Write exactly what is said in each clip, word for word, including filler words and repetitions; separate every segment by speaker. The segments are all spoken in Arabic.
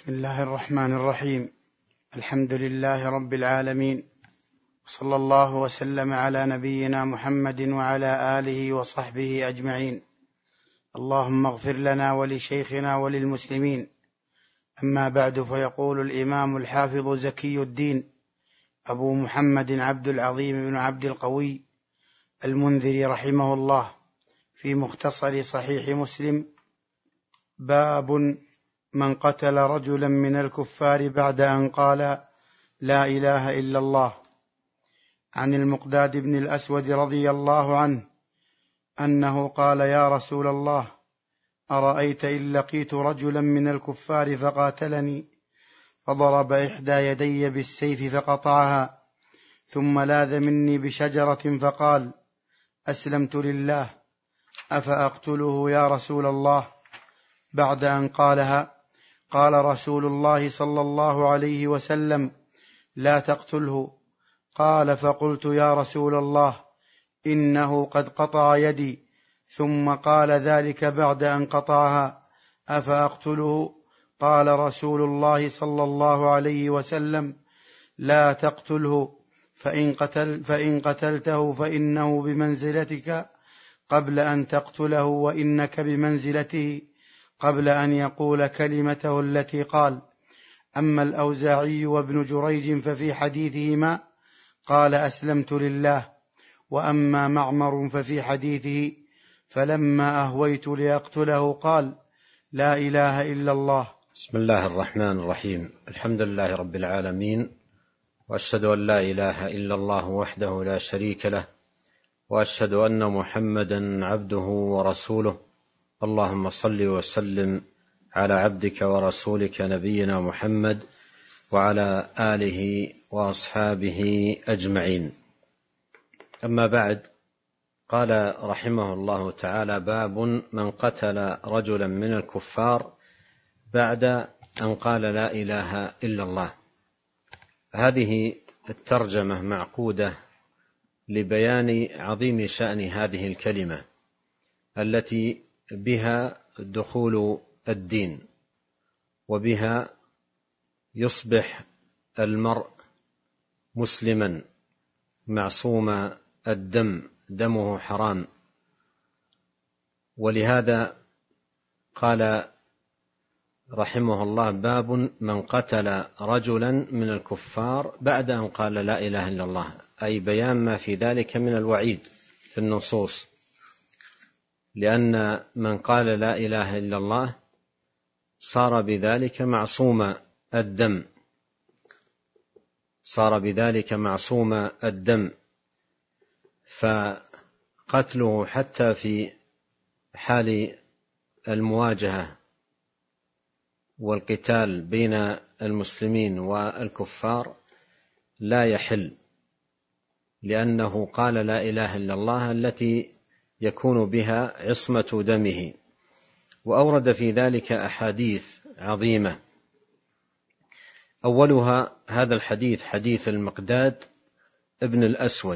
Speaker 1: بسم الله الرحمن الرحيم. الحمد لله رب العالمين، صلى الله وسلم على نبينا محمد وعلى آله وصحبه أجمعين. اللهم اغفر لنا ولشيخنا وللمسلمين. أما بعد، فيقول الإمام الحافظ زكي الدين أبو محمد عبد العظيم بن عبد القوي المنذري رحمه الله في مختصر صحيح مسلم: باب من قتل رجلا من الكفار بعد أن قال لا إله إلا الله. عن المقداد بن الأسود رضي الله عنه أنه قال: يا رسول الله، أرأيت إن لقيت رجلا من الكفار فقاتلني فضرب إحدى يدي بالسيف فقطعها، ثم لاذ مني بشجرة فقال: أسلمت لله، أفأقتله يا رسول الله؟ بعد أن قالها قال رسول الله صلى الله عليه وسلم: لا تقتله. قال: فقلت: يا رسول الله، إنه قد قطع يدي. ثم قال ذلك بعد أن قطعها: أفأقتله؟ قال رسول الله صلى الله عليه وسلم: لا تقتله، فإن, قتل فإن قتلته فإنه بمنزلتك قبل أن تقتله، وإنك بمنزلته قبل أن يقول كلمته التي قال. أما الأوزاعي وابن جريج ففي حديثهما قال: أسلمت لله. وأما معمر ففي حديثه فلما أهويت لأقتله قال: لا إله إلا الله.
Speaker 2: بسم الله الرحمن الرحيم. الحمد لله رب العالمين، وأشهد أن لا إله إلا الله وحده لا شريك له، وأشهد أن محمدا عبده ورسوله. اللهم صل وسلم على عبدك ورسولك نبينا محمد وعلى آله وأصحابه أجمعين. أما بعد، قال رحمه الله تعالى: باب من قتل رجلا من الكفار بعد أن قال لا إله إلا الله. هذه الترجمة معقودة لبيان عظيم شأن هذه الكلمة التي بها دخول الدين، وبها يصبح المرء مسلما معصوم الدم، دمه حرام. ولهذا قال رحمه الله: باب من قتل رجلا من الكفار بعد أن قال لا إله إلا الله، أي بيان ما في ذلك من الوعيد في النصوص، لأن من قال لا إله إلا الله صار بذلك معصوم الدم، صار بذلك معصوم الدم، فقتله حتى في حال المواجهة والقتال بين المسلمين والكفار لا يحل، لأنه قال لا إله إلا الله التي يكون بها عصمة دمه. وأورد في ذلك أحاديث عظيمة، أولها هذا الحديث، حديث المقداد ابن الأسود.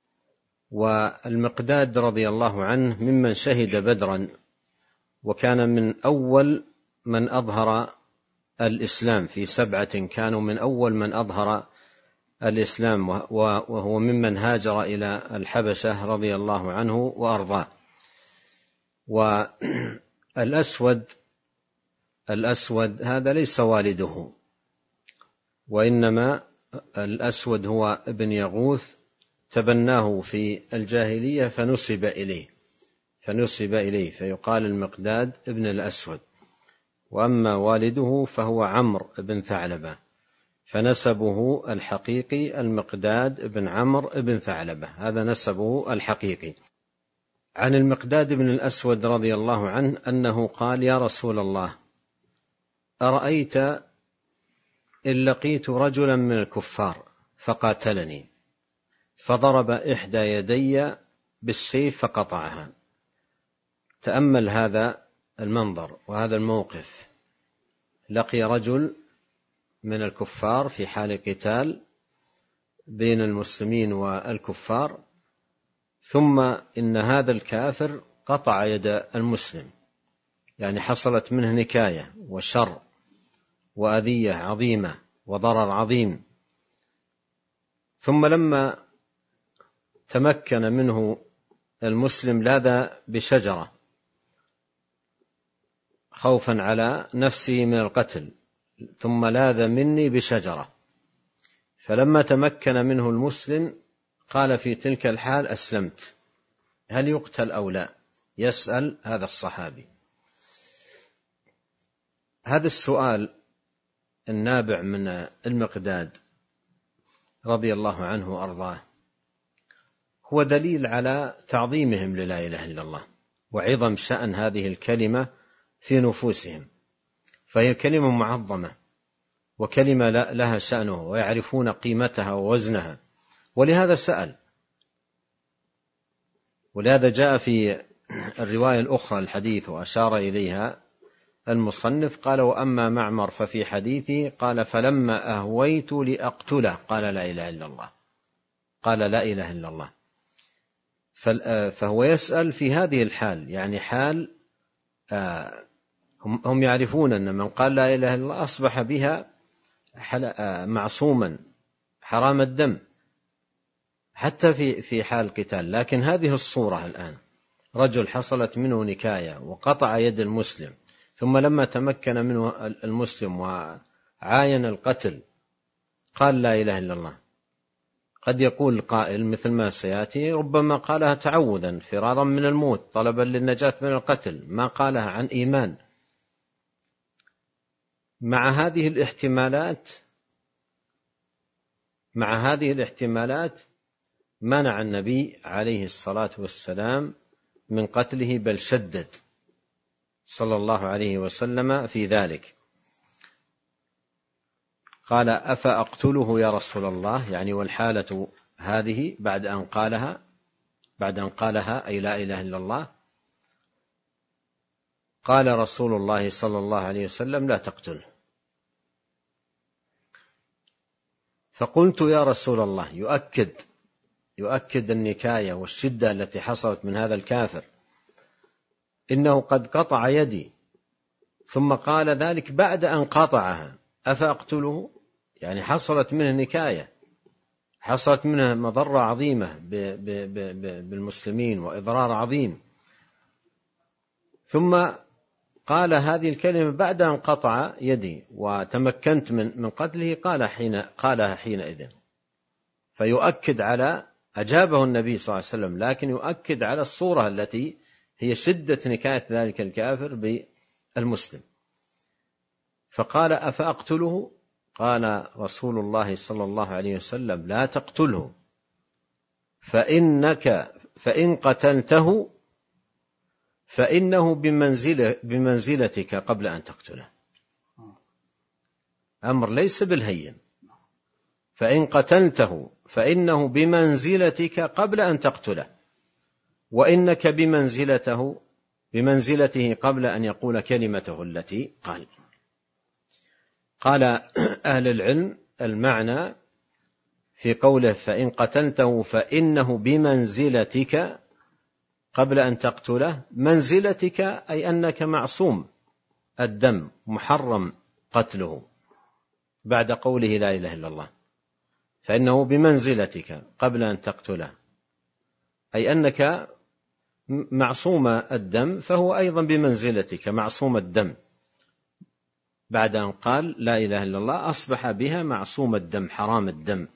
Speaker 2: والمقداد رضي الله عنه ممن شهد بدرا، وكان من أول من أظهر الإسلام، في سبعة كانوا من أول من أظهر الإسلام، وهو ممن هاجر إلى الحبشة رضي الله عنه وأرضاه. والأسود الأسود هذا ليس والده، وإنما الأسود هو ابن يغوث، تبناه في الجاهلية فنسب إليه فنسب إليه فيقال المقداد ابن الأسود. وأما والده فهو عمرو بن ثعلبة، فنسبه الحقيقي المقداد ابن عمرو ابن ثعلبة، هذا نسبه الحقيقي. عن المقداد بن الأسود رضي الله عنه أنه قال: يا رسول الله، أرأيت إن لقيت رجلا من الكفار فقاتلني فضرب إحدى يدي بالسيف فقطعها. تأمل هذا المنظر وهذا الموقف. لقي رجل من الكفار في حال قتال بين المسلمين والكفار، ثم إن هذا الكافر قطع يد المسلم، يعني حصلت منه نكاية وشر وأذية عظيمة وضرر عظيم. ثم لما تمكن منه المسلم لاذ بشجرة خوفا على نفسه من القتل، ثم لاذ مني بشجرة، فلما تمكن منه المسلم قال في تلك الحال: أسلمت، هل يقتل أو لا؟ يسأل هذا الصحابي. هذا السؤال النابع من المقداد رضي الله عنه وأرضاه هو دليل على تعظيمهم للا إله إلا الله وعظم شأن هذه الكلمة في نفوسهم، فهي كلمة معظمة وكلمة لها شأنه ويعرفون قيمتها ووزنها، ولهذا سأل. ولهذا جاء في الرواية الأخرى الحديث وأشار إليها المصنف قال: وأما معمر ففي حديثه قال: فلما أهويت لأقتله قال لا إله إلا الله، قال لا إله إلا الله. فهو يسأل في هذه الحال، يعني حال هم يعرفون أن من قال لا إله إلا الله أصبح بها معصوما حرام الدم حتى في في حال القتال. لكن هذه الصورة الآن، رجل حصلت منه نكاية وقطع يد المسلم، ثم لما تمكن منه المسلم وعاين القتل قال لا إله إلا الله. قد يقول القائل مثل ما سيأتي: ربما قالها تعوذا فرارا من الموت طلبا للنجاة من القتل، ما قالها عن إيمان. مع هذه الاحتمالات مع هذه الاحتمالات منع النبي عليه الصلاة والسلام من قتله، بل شدد صلى الله عليه وسلم في ذلك. قال: أفأقتله يا رسول الله؟ يعني والحالة هذه بعد أن قالها بعد أن قالها أي لا إله إلا الله. قال رسول الله صلى الله عليه وسلم: لا تقتله. فقلت: يا رسول الله، يؤكد يؤكد النكاية والشدة التي حصلت من هذا الكافر، إنه قد قطع يدي، ثم قال ذلك بعد أن قطعها، أفأقتله؟ يعني حصلت منه نكاية، حصلت منه مضرة عظيمة بالمسلمين وإضرار عظيم، ثم قال هذه الكلمة بعد أن قطع يدي وتمكنت من من قتله، قال حين قالها حينئذ. فيؤكد على أجابه النبي صلى الله عليه وسلم، لكن يؤكد على الصورة التي هي شدة نكاية ذلك الكافر بالمسلم. فقال: أفأقتله؟ قال رسول الله صلى الله عليه وسلم: لا تقتله، فإنك فإن قتلته فإنه بمنزلة بمنزلتك قبل أن تقتله. أمر ليس بالهين. فإن قتلته فإنه بمنزلتك قبل أن تقتله، وإنك بمنزلته بمنزلته قبل أن يقول كلمته التي قال. قال أهل العلم: المعنى في قوله فإن قتلته فإنه بمنزلتك قبل أن تقتله، منزلتك أي أنك معصوم الدم محرم قتله بعد قوله لا إله إلا الله. فإنه بمنزلتك قبل أن تقتله أي أنك معصوم الدم، فهو أيضا بمنزلتك معصوم الدم بعد أن قال لا إله إلا الله، أصبح بها معصوم الدم حرام الدم.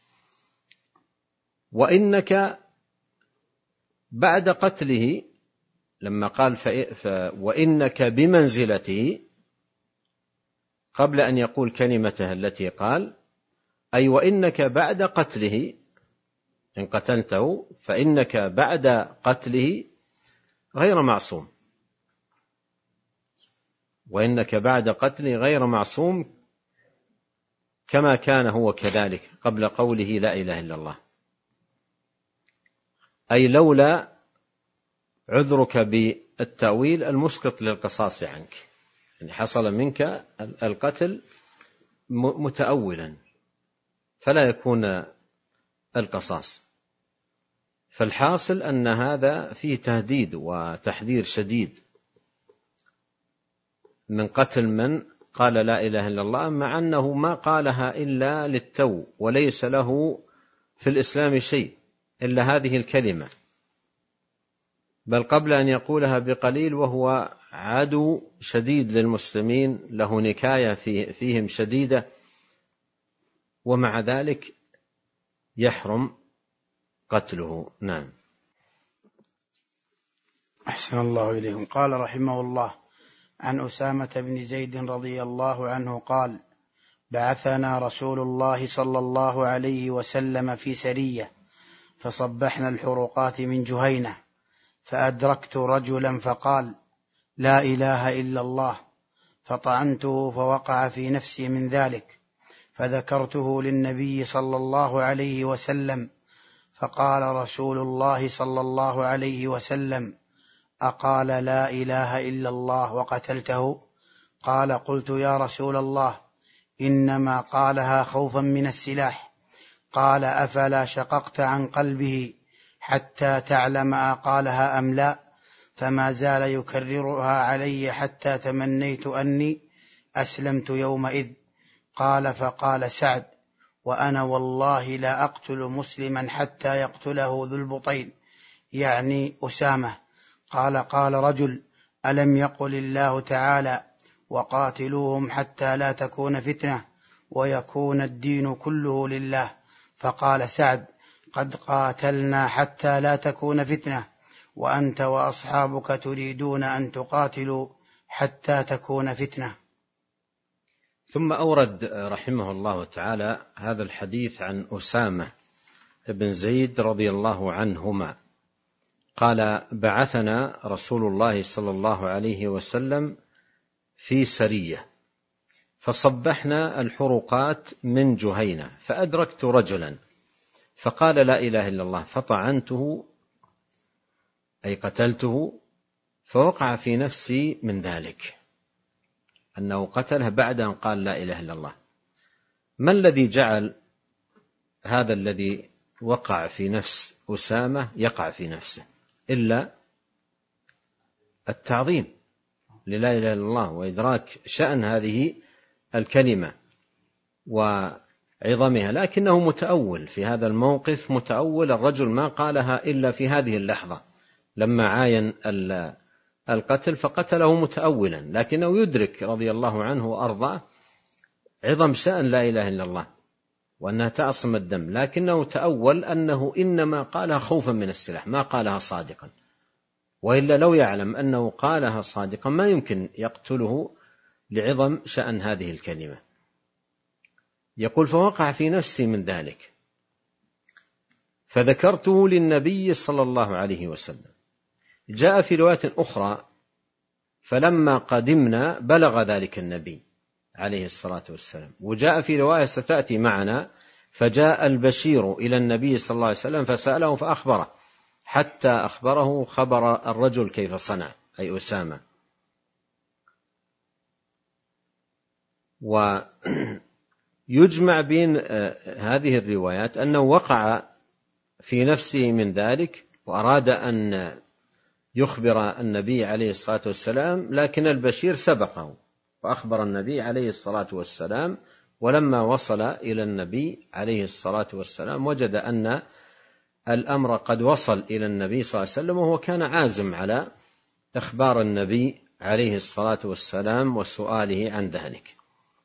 Speaker 2: وإنك بعد قتله لما قال ف... ف... وإنك بمنزلته قبل أن يقول كلمته التي قال، أي وإنك بعد قتله إن قتلته فإنك بعد قتله غير معصوم، وإنك بعد قتله غير معصوم كما كان هو كذلك قبل قوله لا إله إلا الله. أي لولا عذرك بالتأويل المسقط للقصاص عنك، يعني حصل منك القتل متأولا فلا يكون القصاص. فالحاصل أن هذا فيه تهديد وتحذير شديد من قتل من قال لا إله إلا الله، مع أنه ما قالها إلا للتو، وليس له في الإسلام شيء إلا هذه الكلمة، بل قبل أن يقولها بقليل وهو عدو شديد للمسلمين، له نكاية فيهم شديدة، ومع ذلك يحرم قتله. نعم.
Speaker 1: أحسن الله إليكم. قال رحمه الله: عن أسامة بن زيد رضي الله عنه قال: بعثنا رسول الله صلى الله عليه وسلم في سرية، فصبحنا الحروقات من جهينة، فأدركت رجلا فقال: لا إله إلا الله، فطعنته فوقع في نفسي من ذلك، فذكرته للنبي صلى الله عليه وسلم، فقال رسول الله صلى الله عليه وسلم: أقال لا إله إلا الله وقتلته؟ قال: قلت يا رسول الله، إنما قالها خوفا من السلاح. قال: أفلا شققت عن قلبه حتى تعلم أقالها أم لا؟ فما زال يكررها علي حتى تمنيت أني أسلمت يومئذ. قال: فقال سعد: وأنا والله لا أقتل مسلما حتى يقتله ذو البطين، يعني أسامة. قال: قال رجل: ألم يقل الله تعالى: وقاتلوهم حتى لا تكون فتنة ويكون الدين كله لله؟ فقال سعد: قد قاتلنا حتى لا تكون فتنة، وأنت وأصحابك تريدون أن تقاتلوا حتى تكون فتنة.
Speaker 2: ثم أورد رحمه الله تعالى هذا الحديث عن أسامة بن زيد رضي الله عنهما قال: بعثنا رسول الله صلى الله عليه وسلم في سرية، فصبحنا الحروقات من جهينة، فأدركت رجلا فقال لا إله إلا الله، فطعنته أي قتلته، فوقع في نفسي من ذلك، أنه قتله بعد أن قال لا إله إلا الله. ما الذي جعل هذا الذي وقع في نفس أسامة يقع في نفسه إلا التعظيم للا إله إلا الله وإدراك شأن هذه الكلمة وعظمها، لكنه متأول في هذا الموقف، متأول. الرجل ما قالها إلا في هذه اللحظة لما عاين القتل فقتله متأولا، لكنه يدرك رضي الله عنه وأرضاه عظم شأن لا إله إلا الله وأنها تعصم الدم، لكنه تأول أنه إنما قالها خوفا من السلاح، ما قالها صادقا، وإلا لو يعلم أنه قالها صادقا ما يمكن يقتله لعظم شأن هذه الكلمة. يقول: فوقع في نفسي من ذلك، فذكرته للنبي صلى الله عليه وسلم. جاء في رواية أخرى: فلما قدمنا بلغ ذلك النبي عليه الصلاة والسلام. وجاء في رواية ستأتي معنا: فجاء البشير إلى النبي صلى الله عليه وسلم فسأله فأخبره، حتى أخبره خبر الرجل كيف صنع، أي أسامة. ويجمع بين هذه الروايات أنه وقع في نفسه من ذلك وأراد أن يخبر النبي عليه الصلاة والسلام، لكن البشير سبقه فأخبر النبي عليه الصلاة والسلام، ولما وصل إلى النبي عليه الصلاة والسلام وجد أن الأمر قد وصل إلى النبي صلى الله عليه وسلم، وهو كان عازم على إخبار النبي عليه الصلاة والسلام وسؤاله عن ذلك.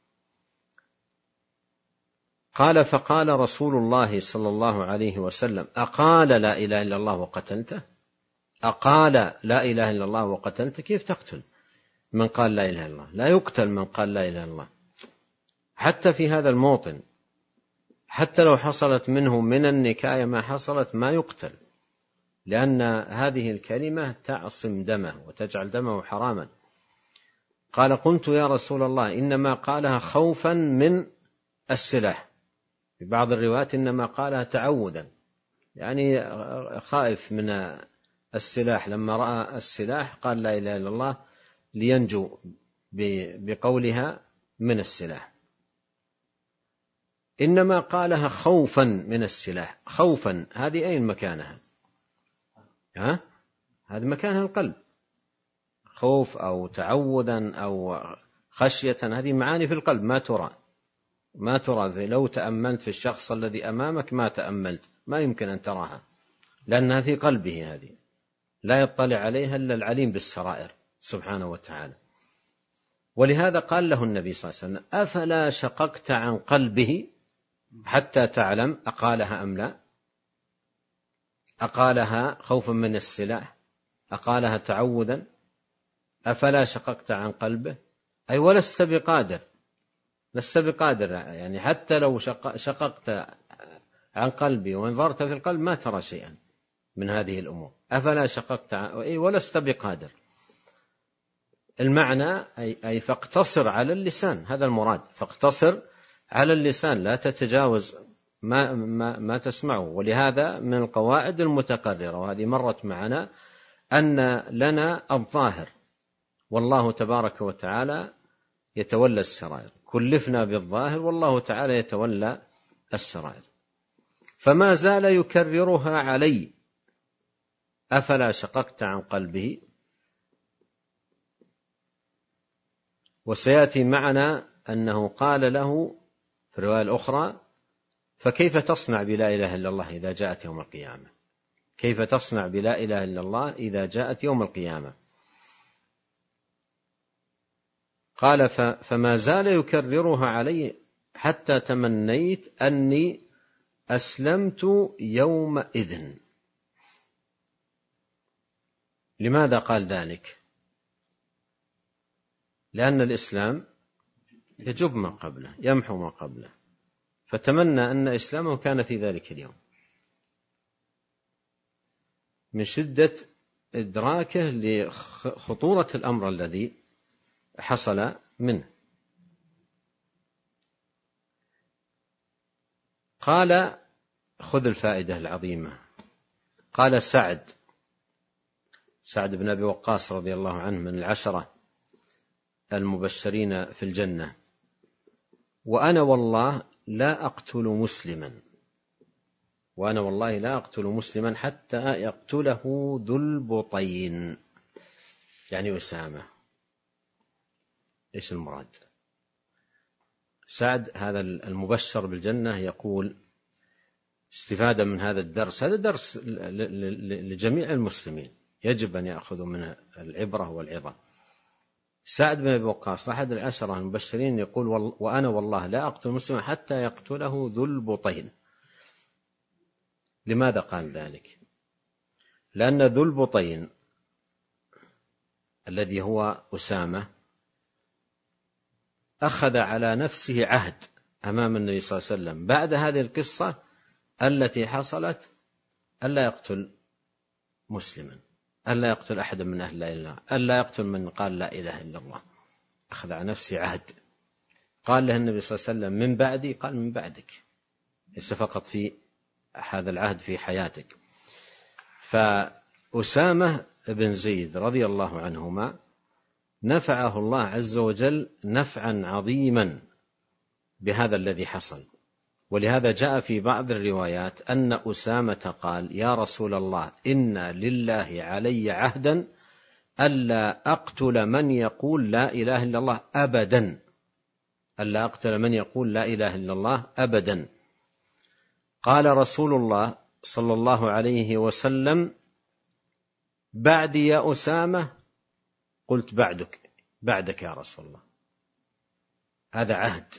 Speaker 2: قال: فقال رسول الله صلى الله عليه وسلم: أقال لا إله إلا الله وقتلته؟ أقال لا إله إلا الله وقتلته؟ كيف تقتل من قال لا إله إلا الله؟ لا يقتل من قال لا إله إلا الله حتى في هذا الموطن، حتى لو حصلت منه من النكاية ما حصلت ما يقتل، لأن هذه الكلمة تعصم دمه وتجعل دمه حراما. قال: قلت يا رسول الله، إنما قالها خوفا من السلاح، في بعض الروايات إنما قالها تعودا، يعني خائف من السلاح، لما رأى السلاح قال لا إله إلا الله لينجو بقولها من السلاح. إنما قالها خوفا من السلاح. خوفا هذه أين مكانها؟ ها؟ هذا مكانها القلب، خوف أو تعودا أو خشية، هذه معاني في القلب ما ترى ما ترى لو تأملت في الشخص الذي أمامك ما تأملت، ما يمكن أن تراها، لأنها في قلبه، هذه لا يطلع عليها إلا العليم بالسرائر سبحانه وتعالى. ولهذا قال له النبي صلى الله عليه وسلم: أفلا شققت عن قلبه حتى تعلم أقالها أم لا؟ أقالها خوفا من السلاح؟ أقالها تعوذا؟ أفلا شققت عن قلبه؟ أي ولست بقادر، لست بقادر، يعني حتى لو شققت عن قلبي ونظرت في القلب ما ترى شيئا من هذه الأمور. أفلا شققت عن... أي ولست بقادر. المعنى أي... أي فاقتصر على اللسان، هذا المراد، فاقتصر على اللسان، لا تتجاوز ما, ما, ما تسمعه. ولهذا من القواعد المتكررة، وهذه مرت معنا، أن لنا الظاهر والله تبارك وتعالى يتولى السرائر، كلفنا بالظاهر والله تعالى يتولى السرائر. فما زال يكررها علي: أفلا شققت عن قلبه. وسيأتي معنا أنه قال له في الرواية الأخرى: فكيف تصنع بلا إله إلا الله إذا جاءت يوم القيامة؟ كيف تصنع بلا إله إلا الله إذا جاءت يوم القيامة؟ قال: فما زال يكررها علي حتى تمنيت أني أسلمت يومئذ. لماذا قال ذلك؟ لأن الإسلام يجب ما قبله، يمحو ما قبله، فتمنى أن إسلامه كان في ذلك اليوم من شدة إدراكه لخطورة الأمر الذي حصل منه. قال: خذ الفائدة العظيمة. قال سعد سعد بن أبي وقاص رضي الله عنه من العشرة المبشرين في الجنة: وأنا والله لا أقتل مسلما وأنا والله لا أقتل مسلما حتى يقتله ذو البطين، يعني أسامة. إيش المراد؟ سعد هذا المبشر بالجنة يقول استفادة من هذا الدرس، هذا درس لجميع المسلمين يجب أن يأخذوا منه العبرة والعظة. سعد بن أبي وقاص أحد العشرة المبشرين يقول: وأنا والله لا أقتل مسلما حتى يقتله ذو البطين. لماذا قال ذلك؟ لأن ذو البطين الذي هو أسامة أخذ على نفسه عهد أمام النبي صلى الله عليه وسلم بعد هذه القصة التي حصلت ألا يقتل مسلما، ألا يقتل أحدا من أهل لا إله إلا الله، ألا يقتل من قال لا إله إلا الله. أخذ على نفسه عهد. قال له النبي صلى الله عليه وسلم: من بعدي؟ قال: من بعدك، ليس فقط في هذا العهد في حياتك. فأسامة بن زيد رضي الله عنهما نفعه الله عز وجل نفعا عظيما بهذا الذي حصل. ولهذا جاء في بعض الروايات أن أسامة قال: يا رسول الله، إن لله علي عهدا ألا أقتل من يقول لا إله إلا الله أبدا، ألا أقتل من يقول لا إله إلا الله أبدا. قال رسول الله صلى الله عليه وسلم: بعدي يا أسامة؟ قلت: بعدك بعدك يا رسول الله. هذا عهد.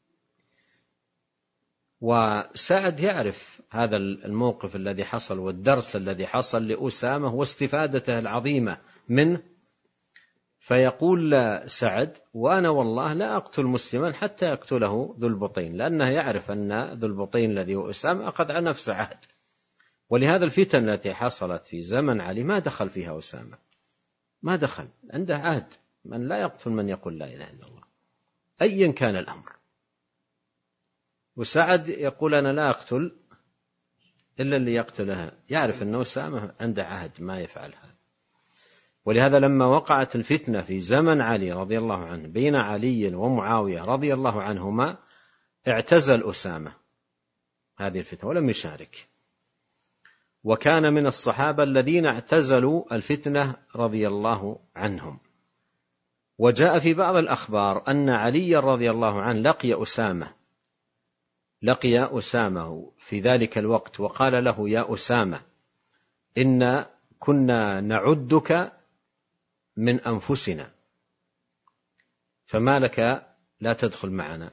Speaker 2: وسعد يعرف هذا الموقف الذي حصل والدرس الذي حصل لأسامة واستفادته العظيمة منه، فيقول سعد: وأنا والله لا أقتل مسلما حتى يقتله ذو البطين، لأنه يعرف أن ذو البطين الذي هو أسامة أخذ على نفسه عهد. ولهذا الفتن التي حصلت في زمن علي ما دخل فيها أسامة، ما دخل، عنده عهد من لا يقتل من يقول لا إله إلا الله أيا كان الأمر. وسعد يقول: أنا لا أقتل إلا اللي يقتلها، يعرف أن أسامة عنده عهد ما يفعل هذا. ولهذا لما وقعت الفتنة في زمن علي رضي الله عنه بين علي ومعاوية رضي الله عنهما اعتزل أسامة هذه الفتنة ولم يشارك، وكان من الصحابة الذين اعتزلوا الفتنة رضي الله عنهم. وجاء في بعض الأخبار أن علي رضي الله عنه لقي أسامة لقي أسامة في ذلك الوقت وقال له: يا أسامة، إن كنا نعدك من أنفسنا، فما لك لا تدخل معنا؟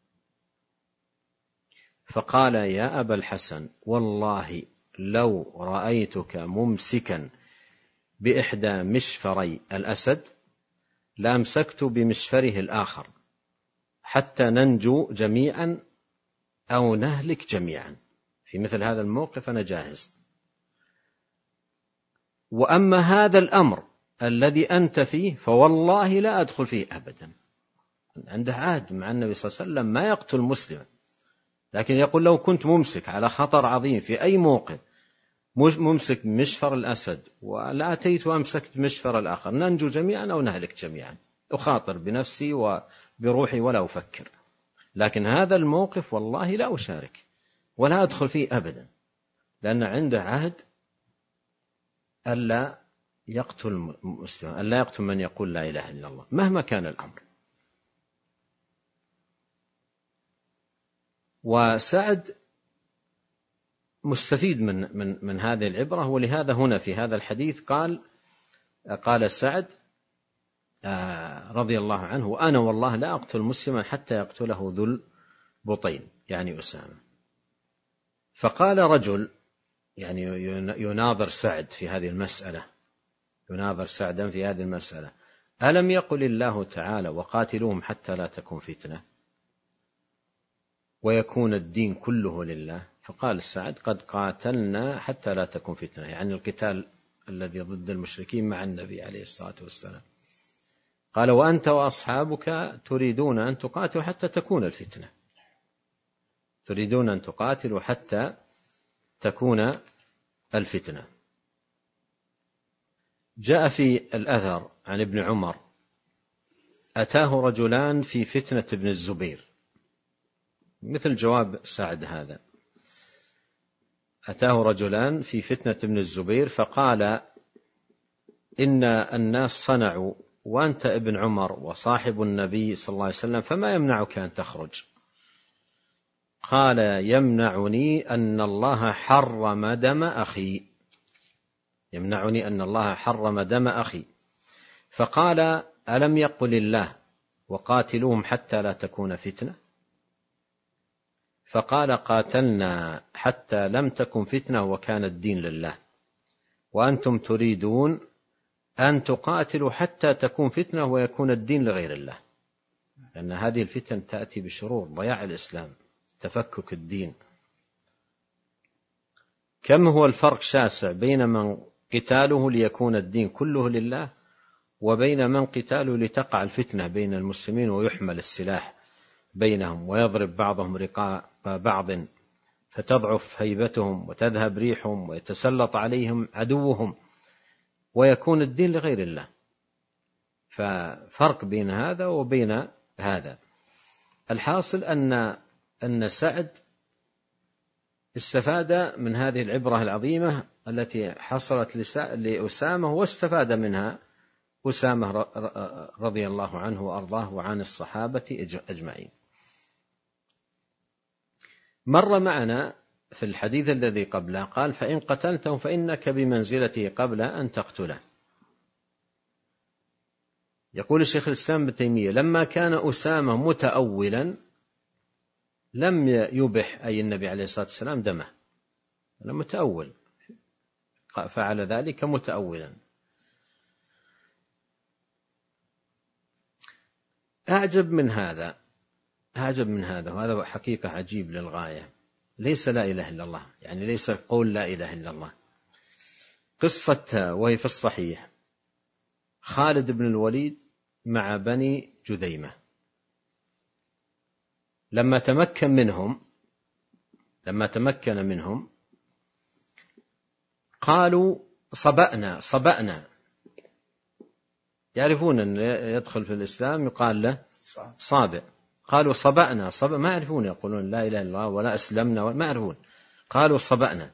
Speaker 2: فقال: يا أبا الحسن، والله لو رأيتك ممسكا بإحدى مشفري الأسد لأمسكت بمشفره الآخر حتى ننجو جميعا أو نهلك جميعا. في مثل هذا الموقف أنا جاهز. وأما هذا الأمر الذي أنت فيه فوالله لا أدخل فيه أبدا. عنده عهد مع النبي صلى الله عليه وسلم ما يقتل مسلما، لكن يقول: لو كنت ممسك على خطر عظيم في أي موقف، ممسك مشفر الأسد ولا أتيت وأمسكت مشفر الآخر، ننجو جميعا أو نهلك جميعا، أخاطر بنفسي وبروحي ولا أفكر. لكن هذا الموقف والله لا أشارك ولا أدخل فيه أبدا، لأن عنده عهد ألا يقتل مسلم، ألا يقتل من يقول لا إله إلا الله مهما كان الأمر. وسعد مستفيد من من من هذه العبرة، ولهذا هنا في هذا الحديث قال قال سعد رضي الله عنه: وأنا والله لا أقتل مسلما حتى يقتله ذو البطين، يعني أسامة. فقال رجل يعني يناظر سعد في هذه المسألة يناظر سعدا في هذه المسألة: ألم يقل الله تعالى: وقاتلوهم حتى لا تكون فتنة ويكون الدين كله لله؟ فقال سعد: قد قاتلنا حتى لا تكون فتنة، يعني القتال الذي ضد المشركين مع النبي عليه الصلاة والسلام. قال: وأنت وأصحابك تريدون أن تقاتلوا حتى تكون الفتنة تريدون أن تقاتلوا حتى تكون الفتنة. جاء في الأثر عن ابن عمر: أتاه رجلان في فتنة ابن الزبير، مثل جواب سعد هذا. أتاه رجلان في فتنة ابن الزبير فقال: إن الناس صنعوا وأنت ابن عمر وصاحب النبي صلى الله عليه وسلم، فما يمنعك أن تخرج؟ قال: يمنعني أن الله حرم دم أخي يمنعني أن الله حرم دم أخي. فقال: ألم يقل الله: وقاتلوهم حتى لا تكون فتنة؟ فقال: قاتلنا حتى لم تكن فتنة وكان الدين لله، وأنتم تريدون أن تقاتلوا حتى تكون فتنة ويكون الدين لغير الله، لأن هذه الفتن تأتي بشرور ضياع الإسلام، تفكك الدين. كم هو الفرق شاسع بين من قتاله ليكون الدين كله لله، وبين من قتاله لتقع الفتنة بين المسلمين ويحمل السلاح بينهم ويضرب بعضهم رقاب بعض فتضعف هيبتهم وتذهب ريحهم ويتسلط عليهم عدوهم ويكون الدين لغير الله. ففرق بين هذا وبين هذا. الحاصل أن أن سعد استفاد من هذه العبرة العظيمة التي حصلت لأسامة، واستفاد منها أسامة رضي الله عنه وأرضاه وعن الصحابة أجمعين. مر معنا في الحديث الذي قبله قال: فإن قتلته فإنك بمنزلته قبل أن تقتله. يقول الشيخ الإسلام ابن تيمية: لما كان أسامة متأولا لم يبح أي النبي عليه الصلاة والسلام دمه، لم متأول، فعل ذلك متأولا. أعجب من هذا أعجب من هذا وهذا حقيقة عجيب للغاية. ليس لا إله إلا الله، يعني ليس قول لا إله إلا الله. قصة وهي في الصحيح: خالد بن الوليد مع بني جذيمة لما تمكن منهم لما تمكن منهم قالوا: صبأنا صبأنا يعرفون أن يدخل في الإسلام يقال له صابئ. قالوا: صبأنا صبأ، ما يعرفون يقولون لا إله إلا الله ولا أسلمنا، ما يعرفون. قالوا: صبأنا.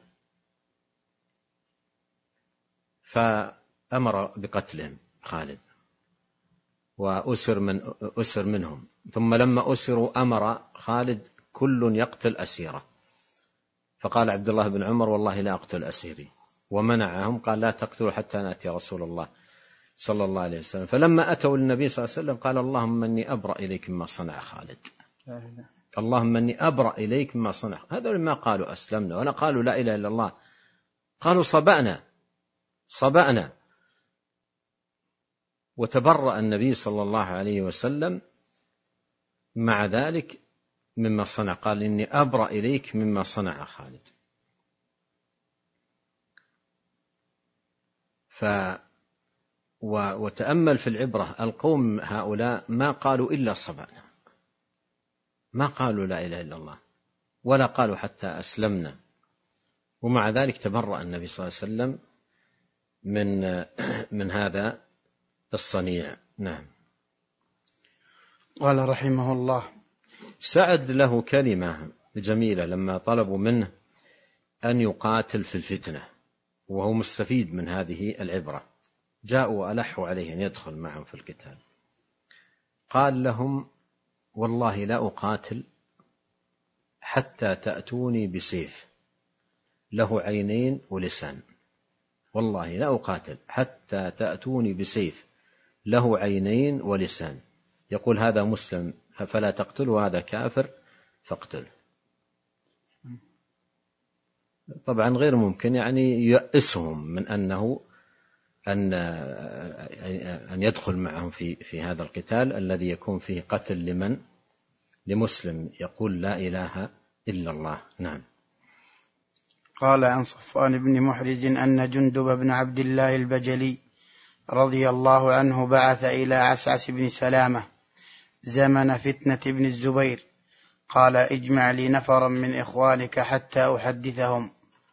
Speaker 2: فأمر بقتلهم خالد. وأسر من أسر منهم، ثم لما أسروا أمر خالد كل يقتل أسيره، فقال عبد الله بن عمر والله لا أقتل أسيري، ومنعهم قال لا تقتلوا حتى نأتي رسول الله صلى الله عليه وسلم. فلما أتوا النبي صلى الله عليه وسلم قال اللهم إني أبرأ إليك مما صنع خالد، اللهم إني أبرأ إليك مما صنع. هذول ما قالوا أسلمنا ولا قالوا لا إله إلا الله، قالوا صبأنا صبأنا. وتبرأ النبي صلى الله عليه وسلم مع ذلك مما صنع، قال إني أبرأ إليك مما صنع خالد. ف وتأمل في العبرة، القوم هؤلاء ما قالوا إلا صبأنا، ما قالوا لا إله إلا الله ولا قالوا حتى أسلمنا، ومع ذلك تبرأ النبي صلى الله عليه وسلم من من هذا الصنيع. نعم.
Speaker 1: قال رحمه الله:
Speaker 2: سعد له كلمة جميلة لما طلبوا منه أن يقاتل في الفتنة، وهو مستفيد من هذه العبرة، جاءوا وألحوا عليه أن يدخل معهم في القتال، قال لهم والله لا أقاتل حتى تأتوني بسيف له عينين ولسان، والله لا أقاتل حتى تأتوني بسيف له عينين ولسان. يقول هذا مسلم فلا تقتل، وهذا كافر فاقتل. طبعا غير ممكن يعني يؤسهم من أنه أن أن يدخل معهم في في هذا القتال الذي يكون فيه قتل لمن لمسلم يقول لا إله إلا الله. نعم.
Speaker 1: قال عن صفوان بن محرز أن جندب بن عبد الله البجلي رضي الله عنه بعث إلى عسعس بن سلامة زمن فتنة ابن الزبير، قال اجمع لي نفرا من إخوانك حتى أحدثهم،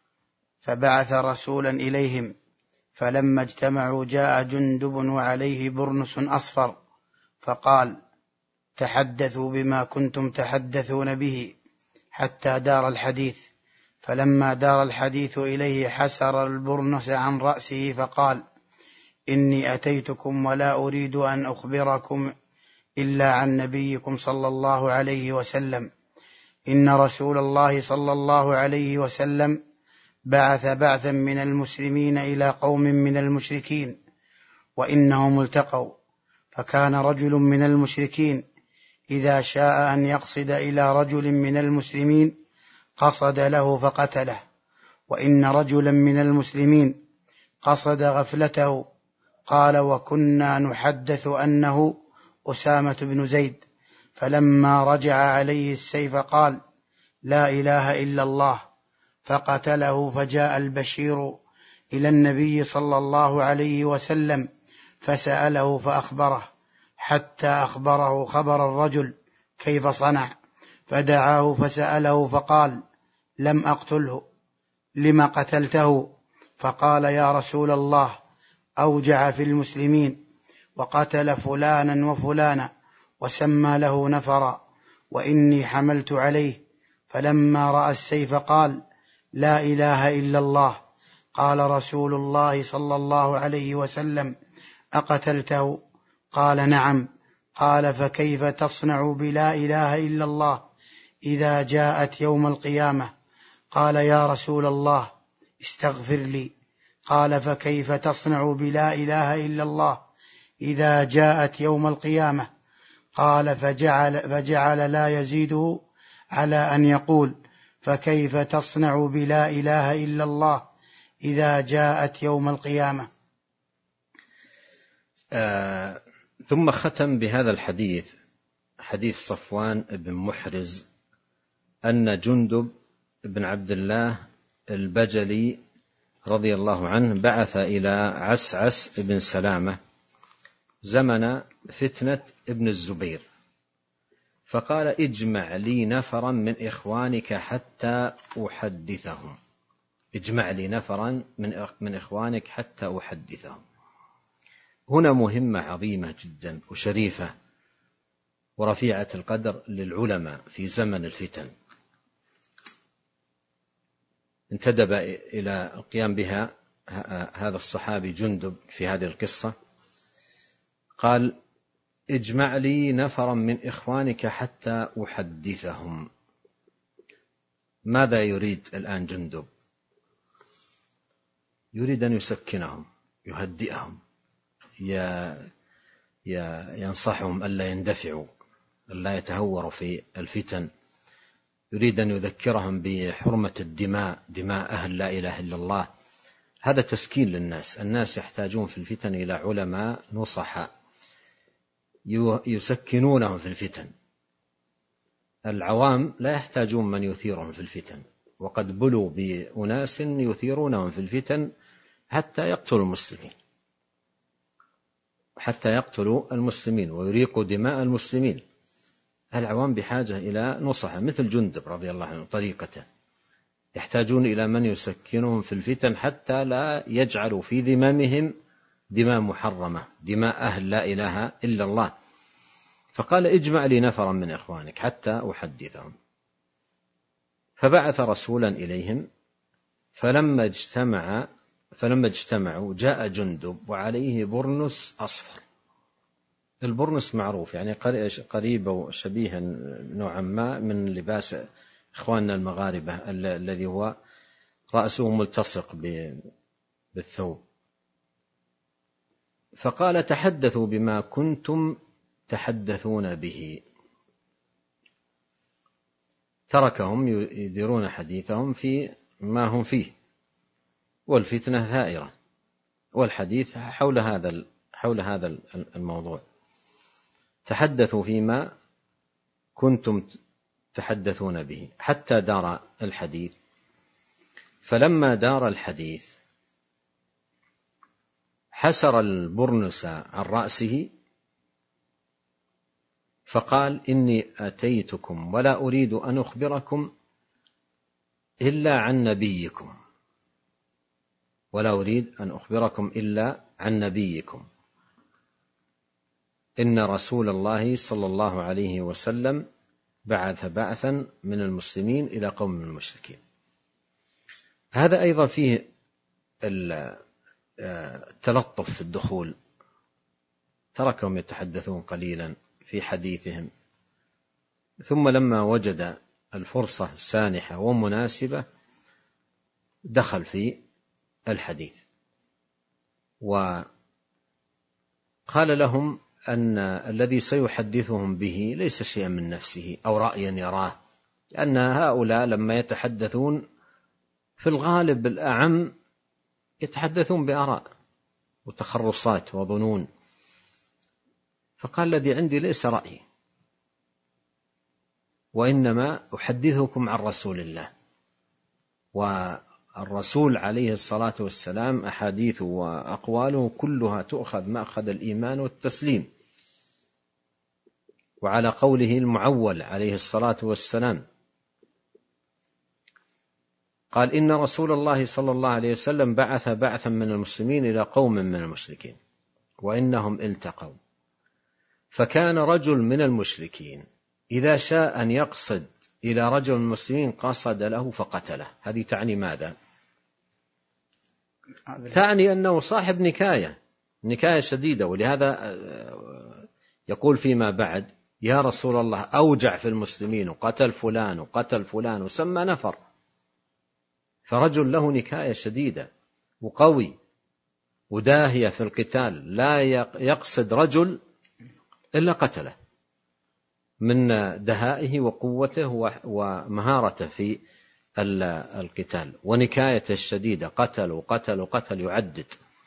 Speaker 1: فبعث رسولا إليهم، فلما اجتمعوا جاء جندب وعليه برنس أصفر، فقال تحدثوا بما كنتم تحدثون به حتى دار الحديث، فلما دار الحديث إليه حسر البرنس عن رأسه فقال إني أتيتكم ولا أريد أن أخبركم إلا عن نبيكم صلى الله عليه وسلم، إن رسول الله صلى الله عليه وسلم بعث بعثا من المسلمين إلى قوم من المشركين وإنهم التقوا، فكان رجل من المشركين إذا شاء أن يقصد إلى رجل من المسلمين قصد له فقتله، وإن رجلا من المسلمين قصد غفلته. قال وكنا نحدث أنه أسامة بن زيد، فلما رجع عليه السيف قال لا إله إلا الله، فقتله. فجاء البشير إلى النبي صلى الله عليه وسلم فسأله فأخبره حتى أخبره خبر الرجل كيف صنع، فدعاه فسأله فقال لم أقتله، لم قتلته؟ فقال يا رسول الله أوجع في المسلمين وقتل فلانا وفلانا وسمى له نفرا، وإني حملت عليه، فلما رأى السيف قال لا إله إلا الله. قال رسول الله صلى الله عليه وسلم أقتلته؟ قال نعم. قال فكيف تصنع بلا إله إلا الله إذا جاءت يوم القيامة؟ قال يا رسول الله استغفر لي. قال فكيف تصنع بلا إله إلا الله إذا جاءت يوم القيامة؟ قال فجعل, فجعل لا يزيده على أن يقول فكيف تصنع بلا إله إلا الله إذا جاءت يوم القيامة.
Speaker 2: آه ثم ختم بهذا الحديث، حديث صفوان بن محرز أن جندب بن عبد الله البجلي رضي الله عنه بعث إلى عسعس بن سلامة زمن فتنة ابن الزبير، فقال اجمع لي نفرا من إخوانك حتى أحدثهم، اجمع لي نفرا من إخوانك حتى أحدثهم. هنا مهمة عظيمة جدا وشريفة ورفيعة القدر للعلماء في زمن الفتن، انتدب إلى القيام بها هذا الصحابي جندب في هذه القصة. قال اجمع لي نفرا من إخوانك حتى أحدثهم. ماذا يريد الآن جندب؟ يريد أن يسكنهم، يهدئهم، ينصحهم ألا يندفعوا، ألا يتهوروا في الفتن، يريد أن يذكرهم بحرمة الدماء، دماء أهل لا إله إلا الله. هذا تسكين للناس. الناس يحتاجون في الفتن إلى علماء نصحاء يسكنونهم في الفتن. العوام لا يحتاجون من يثيرهم في الفتن، وقد بلوا بأناس يثيرونهم في الفتن حتى يقتلوا المسلمين حتى يقتلوا المسلمين ويريقوا دماء المسلمين. العوام بحاجة إلى نصحة مثل جندب رضي الله عنه طريقته، يحتاجون إلى من يسكنهم في الفتن حتى لا يجعلوا في ذمامهم دماء محرمة، دماء أهل لا إله إلا الله. فقال اجمع لي نفرا من إخوانك حتى أحدثهم. فبعث رسولا إليهم، فلما اجتمع فلما اجتمعوا جاء جندب وعليه برنس أصفر. البرنس معروف، يعني قريب وشبيه نوعا ما من لباس إخواننا المغاربة الذي هو رأسه ملتصق بالثوب. فقال تحدثوا بما كنتم تحدثون به. تركهم يديرون حديثهم في ما هم فيه، والفتنة ثائرة، والحديث حول هذا حول هذا الموضوع. تحدثوا فيما كنتم تحدثون به حتى دار الحديث. فلما دار الحديث حسر البرنس عن رأسه فقال إني أتيتكم ولا أريد أن أخبركم إلا عن نبيكم ولا أريد أن أخبركم إلا عن نبيكم إن رسول الله صلى الله عليه وسلم بعث بعثا من المسلمين إلى قوم من المشركين. هذا أيضا فيه التلطف في الدخول. تركهم يتحدثون قليلا في حديثهم، ثم لما وجد الفرصة سانحة ومناسبة دخل في الحديث، وقال لهم أن الذي سيحدثهم به ليس شيئا من نفسه أو رأيا يراه، لأن هؤلاء لما يتحدثون في الغالب الأعم يتحدثون بآراء وتخرصات وظنون. فقال الذي عندي ليس رأيي، وإنما أحدثكم عن رسول الله، والرسول عليه الصلاة والسلام أحاديثه وأقواله كلها تؤخذ مأخذ الإيمان والتسليم، وعلى قوله المعول عليه الصلاة والسلام قال إن رسول الله صلى الله عليه وسلم بعث بعثا من المسلمين إلى قوم من المشركين وإنهم التقوا، فكان رجل من المشركين إذا شاء أن يقصد إلى رجل من المسلمين قصد له فقتله. هذه تعني ماذا؟ تعني أنه صاحب نكاية نكاية شديدة. ولهذا يقول فيما بعد يا رسول الله أوجع في المسلمين وقتل فلان وقتل فلان وسمى نفر. فرجل له نكاية شديدة وقوي وداهية في القتال، لا يقصد رجل إلا قتله من دهائه وقوته ومهارته في القتال ونكايته الشديدة. قتل وقتل وقتل يعدد.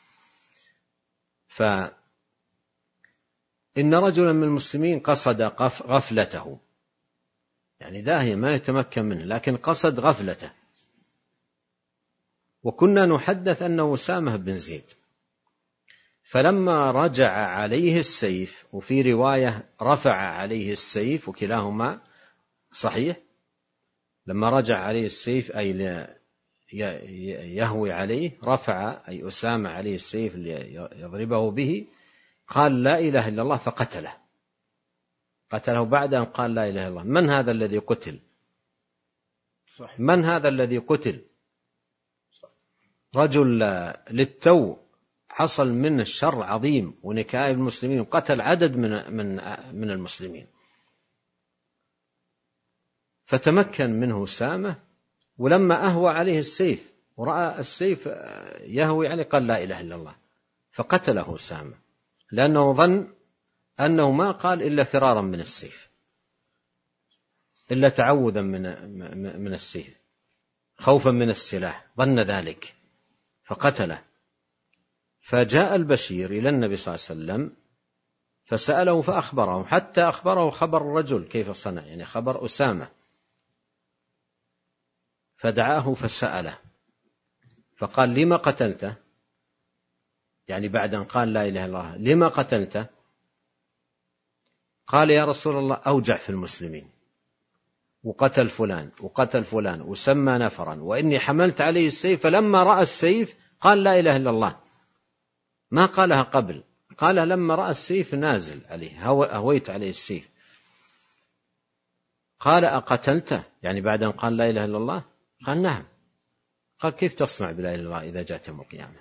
Speaker 2: فإن رجلا من المسلمين قصد غفلته، يعني داهية ما يتمكن منه لكن قصد غفلته. وكنا نحدث أنه أسامة بن زيد، فلما رجع عليه السيف، وفي رواية رفع عليه السيف وكلاهما صحيح، لما رجع عليه السيف أي يهوي عليه، رفع أي أسامة عليه السيف يضربه به، قال لا إله إلا الله فقتله قتله بعد أن قال لا إله إلا الله. من هذا الذي قتل؟ صحيح. من هذا الذي قتل؟ رجل للتو حصل منه شر عظيم ونكائب المسلمين، وقتل عدد من من من المسلمين. فتمكن منه أسامة، ولما أهوى عليه السيف ورأى السيف يهوي عليه قال لا إله إلا الله، فقتله أسامة، لأنه ظن أنه ما قال إلا فرارا من السيف، إلا تعوذا من من السيف، خوفا من السلاح، ظن ذلك فقتله. فجاء البشير إلى النبي صلى الله عليه وسلم فسأله فأخبره، حتى أخبره خبر الرجل كيف صنع، يعني خبر أسامة. فدعاه فسأله فقال لما قتلته، يعني بعد أن قال لا إله إلا الله لما قتلته؟ قال يا رسول الله أوجع في المسلمين، وقتل فلان وقتل فلان وسمى نفرا، وإني حملت عليه السيف، فلما رأى السيف قال لا إله إلا الله، ما قالها قبل، قالها لما رأى السيف نازل عليه، هويت عليه السيف. قال أقتلته، يعني بعد أن قال لا إله إلا الله؟ قال نعم. قال كيف تصنع بلا إله إلا الله إذا جاءت يوم القيامة؟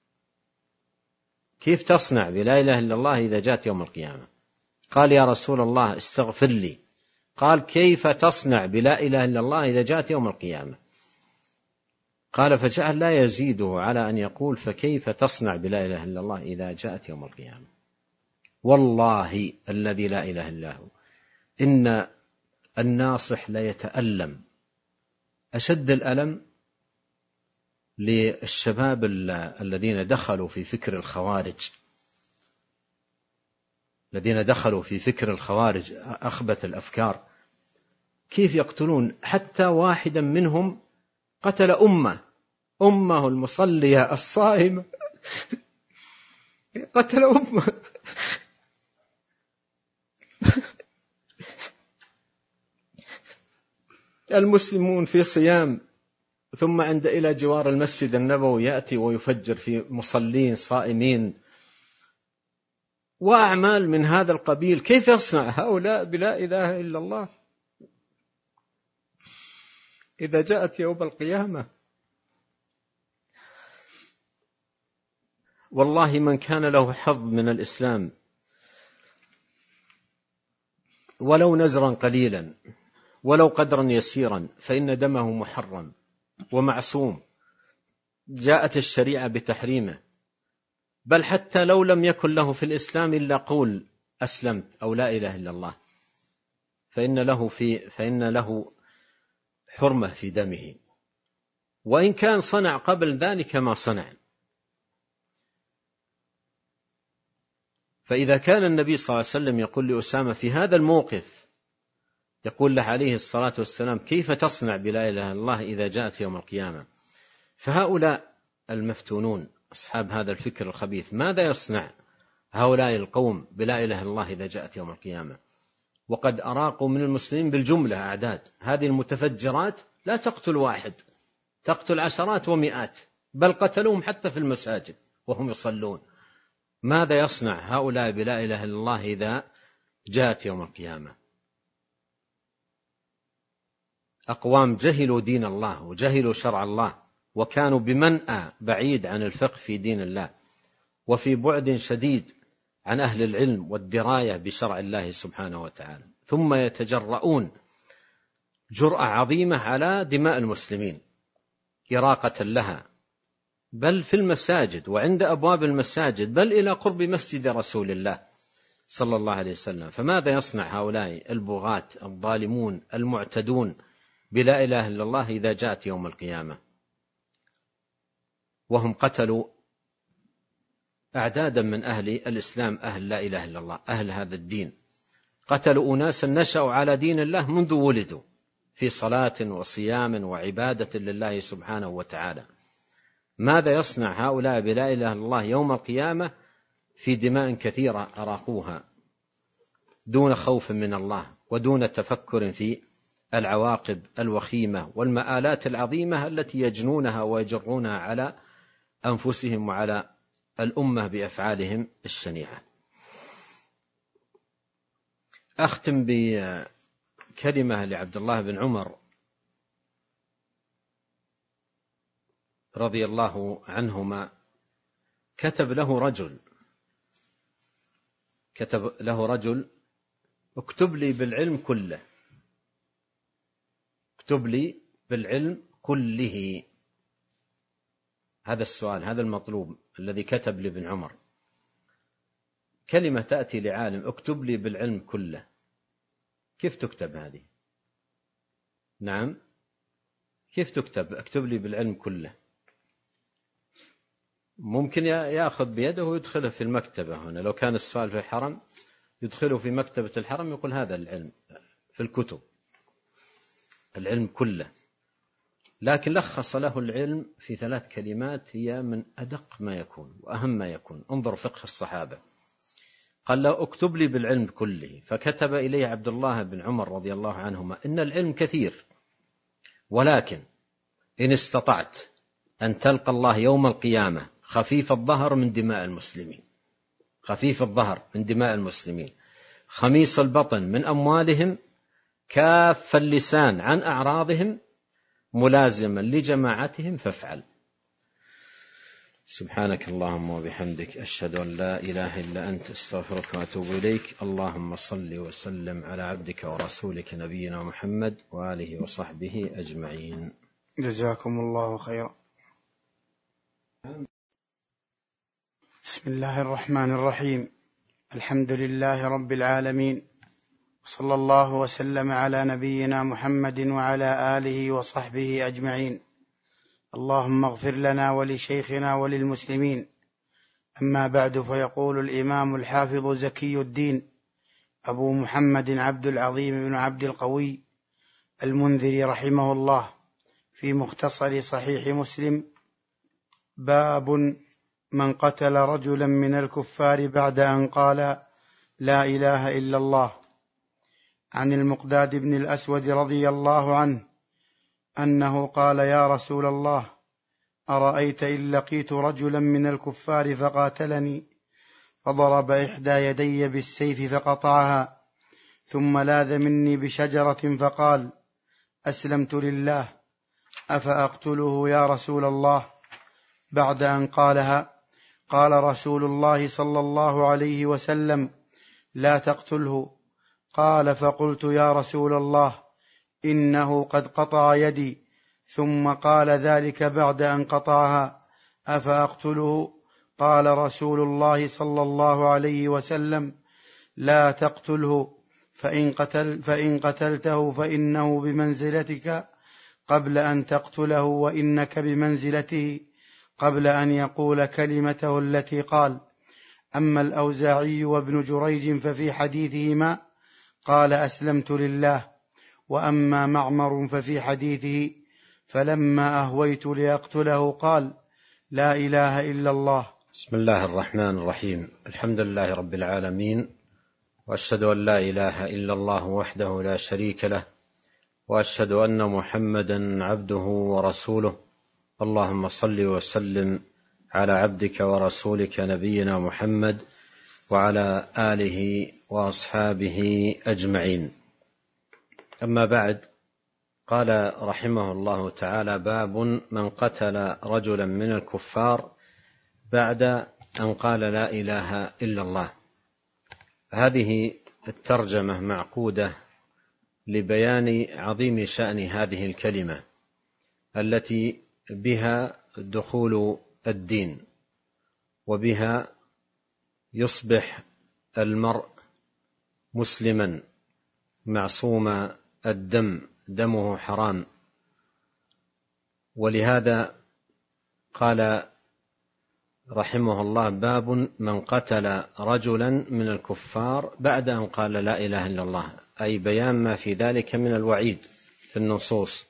Speaker 2: كيف تصنع بلا إله إلا الله إذا جاءت يوم القيامة؟ قال يا رسول الله استغفر لي. قال كيف تصنع بلا إله إلا الله إذا جاءت يوم القيامة؟ قال فجعل لا يزيده على أن يقول فكيف تصنع بلا إله إلا الله إذا جاءت يوم القيامة. والله الذي لا إله إلا هو إن الناصح لا يتألم أشد الألم للشباب الذين دخلوا في فكر الخوارج، الذين دخلوا في فكر الخوارج أخبث الأفكار، كيف يقتلون حتى واحدا منهم قتل أمه أمه المصلية الصائمة، قتل أمه. المسلمون في صيام، ثم عند إلى جوار المسجد النبوي يأتي ويفجر في مصلين صائمين، وأعمال من هذا القبيل. كيف يصنع هؤلاء بلا إله إلا الله إذا جاءت يوم القيامة؟ والله من كان له حظ من الإسلام ولو نزرا قليلا ولو قدرا يسيرا فإن دمه محرم ومعصوم، جاءت الشريعة بتحريمه. بل حتى لو لم يكن له في الإسلام إلا قول أسلمت أو لا إله إلا الله، فإن له في فإن له حرمة في دمه، وإن كان صنع قبل ذلك ما صنع. فإذا كان النبي صلى الله عليه وسلم يقول لأسامة في هذا الموقف، يقول له عليه الصلاة والسلام كيف تصنع بلا إله إلا الله إذا جاءت يوم القيامة، فهؤلاء المفتونون أصحاب هذا الفكر الخبيث ماذا يصنع هؤلاء القوم بلا إله إلا الله إذا جاءت يوم القيامة؟ وقد أراقوا من المسلمين بالجملة أعداد. هذه المتفجرات لا تقتل واحد، تقتل عشرات ومئات، بل قتلوهم حتى في المساجد وهم يصلون. ماذا يصنع هؤلاء بلا إله إلا الله إذا جاءت يوم القيامة؟ أقوام جهلوا دين الله وجهلوا شرع الله، وكانوا بمنأى بعيد عن الفقه في دين الله، وفي بعد شديد عن أهل العلم والدراية بشرع الله سبحانه وتعالى، ثم يتجرؤون جرأة عظيمة على دماء المسلمين إراقة لها، بل في المساجد وعند أبواب المساجد، بل إلى قرب مسجد رسول الله صلى الله عليه وسلم. فماذا يصنع هؤلاء البغاة الظالمون المعتدون بلا إله إلا الله إذا جاءت يوم القيامة؟ وهم قتلوا أعدادا من أهل الإسلام، أهل لا إله إلا الله، أهل هذا الدين. قتلوا أناسا نشأوا على دين الله منذ ولدوا في صلاة وصيام وعبادة لله سبحانه وتعالى. ماذا يصنع هؤلاء بلا إله إلا الله يوم القيامة في دماء كثيرة أراقوها دون خوف من الله ودون تفكر في العواقب الوخيمة والمآلات العظيمة التي يجنونها ويجرونها على أنفسهم وعلى الأمة بأفعالهم الشنيعة. أختم بكلمة لعبد الله بن عمر رضي الله عنهما كتب له رجل كتب له رجل اكتب لي بالعلم كله، اكتب لي بالعلم كله. هذا السؤال، هذا المطلوب الذي كتب لابن عمر. كلمة تأتي لعالم اكتب لي بالعلم كله، كيف تكتب هذه؟ نعم، كيف تكتب اكتب لي بالعلم كله؟ ممكن يأخذ بيده ويدخله في المكتبة. هنا لو كان السؤال في الحرم يدخله في مكتبة الحرم، يقول هذا العلم في الكتب، العلم كله. لكن لخص له العلم في ثلاث كلمات هي من أدق ما يكون وأهم ما يكون. انظر فقه الصحابة. قال له اكتب لي بالعلم كله، فكتب إليه عبد الله بن عمر رضي الله عنهما: إن العلم كثير، ولكن إن استطعت أن تلقى الله يوم القيامة خفيف الظهر من دماء المسلمين، خفيف الظهر من دماء المسلمين، خميص البطن من أموالهم، كاف اللسان عن أعراضهم، ملازما لجماعتهم فافعل. سبحانك اللهم وبحمدك، أشهد أن لا إله إلا أنت، استغفرك وأتوب إليك. اللهم صل وسلم على عبدك ورسولك نبينا محمد وآله وصحبه أجمعين.
Speaker 1: جزاكم الله خيرا. بسم الله الرحمن الرحيم. الحمد لله رب العالمين، صلى الله وسلم على نبينا محمد وعلى آله وصحبه أجمعين. اللهم اغفر لنا ولشيخنا وللمسلمين. أما بعد، فيقول الإمام الحافظ زكي الدين أبو محمد عبد العظيم بن عبد القوي المنذري رحمه الله في مختصر صحيح مسلم: باب من قتل رجلا من الكفار بعد أن قال لا إله إلا الله. عن المقداد بن الأسود رضي الله عنه أنه قال: يا رسول الله، أرأيت إن لقيت رجلا من الكفار فقاتلني، فضرب إحدى يدي بالسيف فقطعها، ثم لاذ مني بشجرة فقال: أسلمت لله، أفأقتله يا رسول الله؟ بعد أن قالها قال رسول الله صلى الله عليه وسلم: لا تقتله. قال: فقلت: يا رسول الله، إنه قد قطع يدي. ثم قال ذلك بعد أن قطعها: أفأقتله؟ قال رسول الله صلى الله عليه وسلم: لا تقتله، فإن, قتل فإن قتلته فإنه بمنزلتك قبل أن تقتله، وإنك بمنزلته قبل أن يقول كلمته التي قال. أما الأوزاعي وابن جريج ففي حديثهما قال: أسلمت لله. وأما معمر ففي حديثه فلما أهويت لأقتله قال: لا إله إلا الله.
Speaker 2: بسم الله الرحمن الرحيم. الحمد لله رب العالمين، وأشهد أن لا إله إلا الله وحده لا شريك له، وأشهد أن محمدا عبده ورسوله. اللهم صل وسلم على عبدك ورسولك نبينا محمد وعلى آله وأصحابه أجمعين. أما بعد، قال رحمه الله تعالى: باب من قتل رجلا من الكفار بعد أن قال لا إله إلا الله. هذه الترجمة معقودة لبيان عظيم شأن هذه الكلمة التي بها دخول الدين، وبها يصبح المرء مسلما معصوم الدم، دمه حرام. ولهذا قال رحمه الله: باب من قتل رجلا من الكفار بعد أن قال لا إله إلا الله، أي بيان ما في ذلك من الوعيد في النصوص،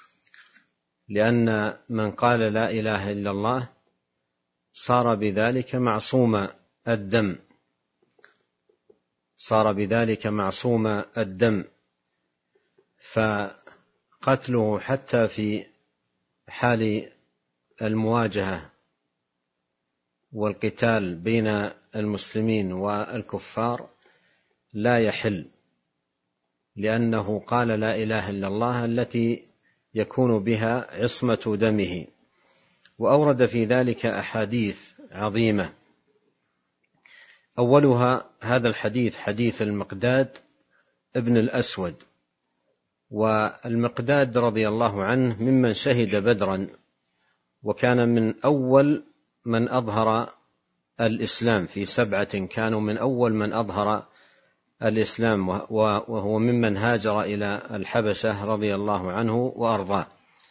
Speaker 2: لأن من قال لا إله إلا الله صار بذلك معصوم الدم، صار بذلك معصوم الدم، فقتله حتى في حال المواجهة والقتال بين المسلمين والكفار لا يحل، لأنه قال لا إله إلا الله التي يكون بها عصمة دمه. وأورد في ذلك أحاديث عظيمة. أولها هذا الحديث حديث المقداد ابن الأسود. والمقداد رضي الله عنه ممن شهد بدرا، وكان من أول من أظهر الإسلام في سبعة كانوا من أول من أظهر الإسلام، وهو ممن هاجر إلى الحبشة رضي الله عنه وأرضاه.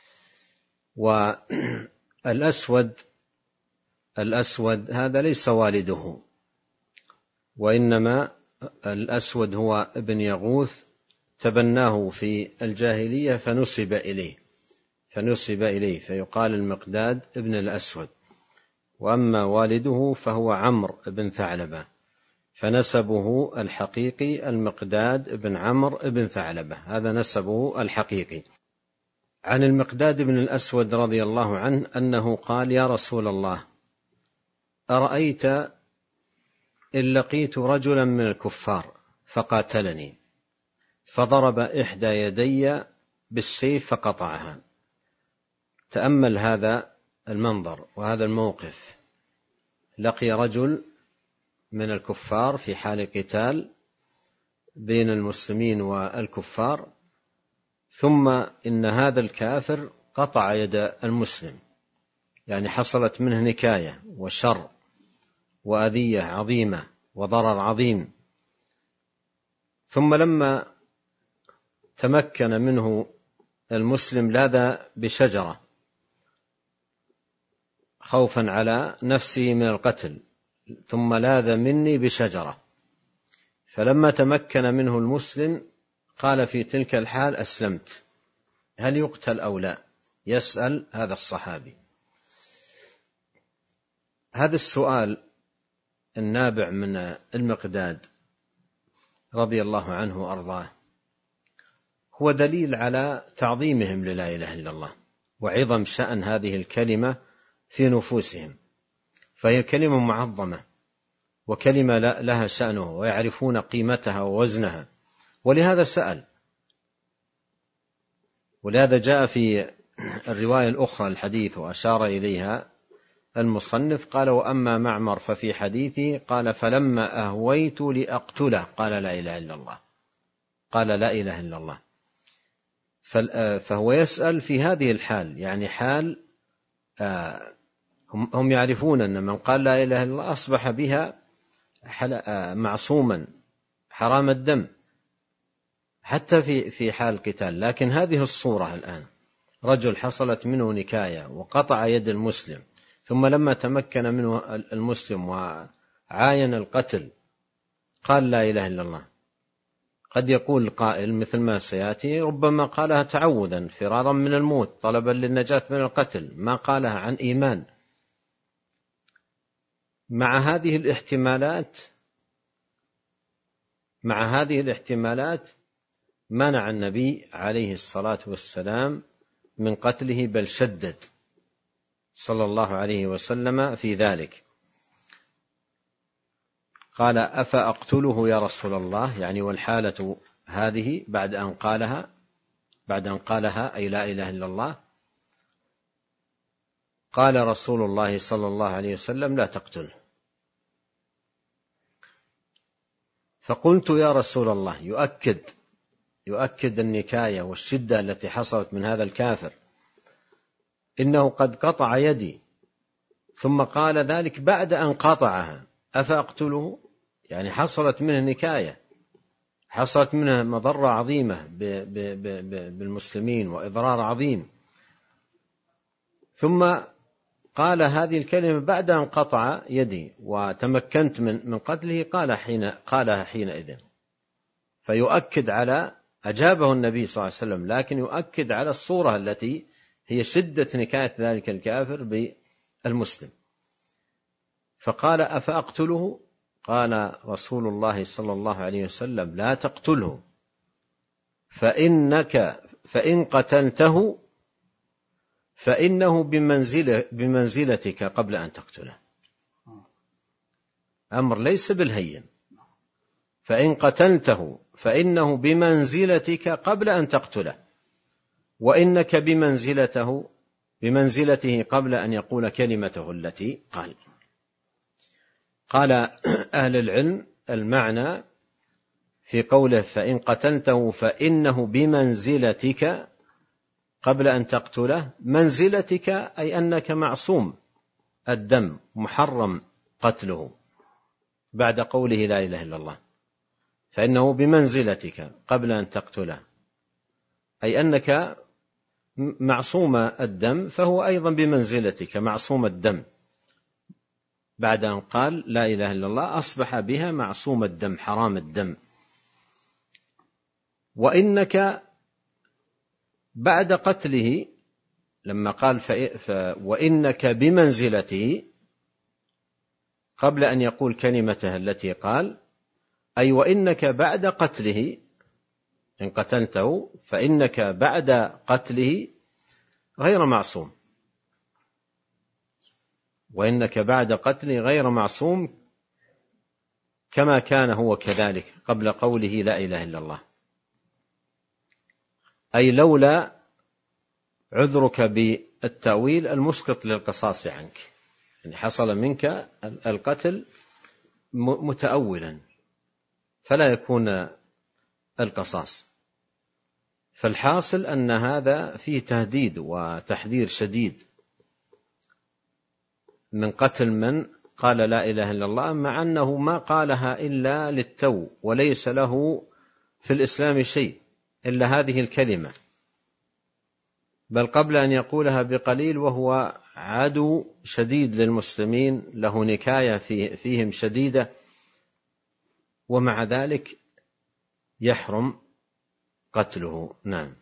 Speaker 2: والأسود الأسود هذا ليس والده، وإنما الأسود هو ابن يغوث، تبناه في الجاهلية فنسب إليه فنسب إليه فيقال المقداد ابن الأسود. وأما والده فهو عمرو بن ثعلبة، فنسبه الحقيقي المقداد بن عمرو بن ثعلبة، هذا نسبه الحقيقي. عن المقداد بن الأسود رضي الله عنه أنه قال: يا رسول الله، أرأيت إن لقيت رجلا من الكفار فقاتلني فضرب إحدى يدي بالسيف فقطعها. تأمل هذا المنظر وهذا الموقف. لقي رجل من الكفار في حال قتال بين المسلمين والكفار، ثم إن هذا الكافر قطع يد المسلم، يعني حصلت منه نكاية وشر وأذية عظيمة وضرر عظيم. ثم لما تمكن منه المسلم لاذ بشجرة خوفا على نفسه من القتل، ثم لاذ مني بشجرة، فلما تمكن منه المسلم قال في تلك الحال: أسلمت، هل يقتل أو لا؟ يسأل هذا الصحابي. هذا السؤال النابع من المقداد رضي الله عنه وأرضاه هو دليل على تعظيمهم للا إله إلا الله وعظم شأن هذه الكلمة في نفوسهم، فهي كلمة معظمة وكلمة لها شأنه ويعرفون قيمتها ووزنها، ولهذا سأل. ولهذا جاء في الرواية الأخرى الحديث وأشار إليها المصنف قال: وأما معمر ففي حديثه قال: فلما أهويت لأقتله قال لا إله إلا الله قال لا إله إلا الله. فهو يسأل في هذه الحال، يعني حال هم يعرفون أن من قال لا إله إلا الله أصبح بها معصوما حرام الدم حتى في في حال القتال. لكن هذه الصورة الآن، رجل حصلت منه نكاية وقطع يد المسلم، ثم لما تمكن منه المسلم وعاين القتل قال لا إله إلا الله. قد يقول القائل مثل ما سيأتي: ربما قالها تعوذا فرارا من الموت طلبا للنجاة من القتل، ما قالها عن إيمان. مع هذه الاحتمالات مع هذه الاحتمالات منع النبي عليه الصلاة والسلام من قتله، بل شدد صلى الله عليه وسلم في ذلك. قال: أفأقتله يا رسول الله؟ يعني والحالة هذه بعد أن قالها بعد أن قالها أي لا إله إلا الله. قال رسول الله صلى الله عليه وسلم: لا تقتله. فقلت: يا رسول الله، يؤكد يؤكد النكاية والشدة التي حصلت من هذا الكافر، إنه قد قطع يدي ثم قال ذلك بعد أن قطعها، أفأقتله؟ يعني حصلت منه نكاية، حصلت منه مضرة عظيمة بالمسلمين وإضرار عظيم، ثم قال هذه الكلمة بعد أن قطع يدي وتمكنت من من قتله، قال حين قالها حينئذ. فيؤكد على أجابه النبي صلى الله عليه وسلم، لكن يؤكد على الصورة التي هي شدة نكاية ذلك الكافر بالمسلم. فقال: أفأقتله؟ قال رسول الله صلى الله عليه وسلم: لا تقتله، فإنك فإن قتلته فإنه بمنزلة بمنزلتك قبل أن تقتله. أمر ليس بالهين. فإن قتلته فإنه بمنزلتك قبل أن تقتله، وإنك بمنزلته بمنزلته قبل أن يقول كلمته التي قال. قال أهل العلم المعنى في قوله فإن قتلته فإنه بمنزلتك قبل أن تقتله، منزلتك أي أنك معصوم الدم محرم قتله بعد قوله لا إله إلا الله، فإنه بمنزلتك قبل أن تقتله أي أنك معصوم الدم، فهو أيضا بمنزلتك معصوم الدم بعد أن قال لا إله إلا الله أصبح بها معصوم الدم حرام الدم. وإنك بعد قتله لما قال ف... ف... وإنك بمنزلته قبل أن يقول كلمته التي قال، أي وإنك بعد قتله إن قتلته فإنك بعد قتله غير معصوم، وإنك بعد قتله غير معصوم كما كان هو كذلك قبل قوله لا إله إلا الله، أي لولا عذرك بالتأويل المسقط للقصاص عنك، يعني حصل منك القتل متأولا فلا يكون القصاص. فالحاصل أن هذا فيه تهديد وتحذير شديد من قتل من قال لا إله إلا الله مع أنه ما قالها إلا للتو وليس له في الإسلام شيء إلا هذه الكلمة، بل قبل أن يقولها بقليل وهو عدو شديد للمسلمين له نكاية فيهم شديدة، ومع ذلك يحرم قتله. نعم.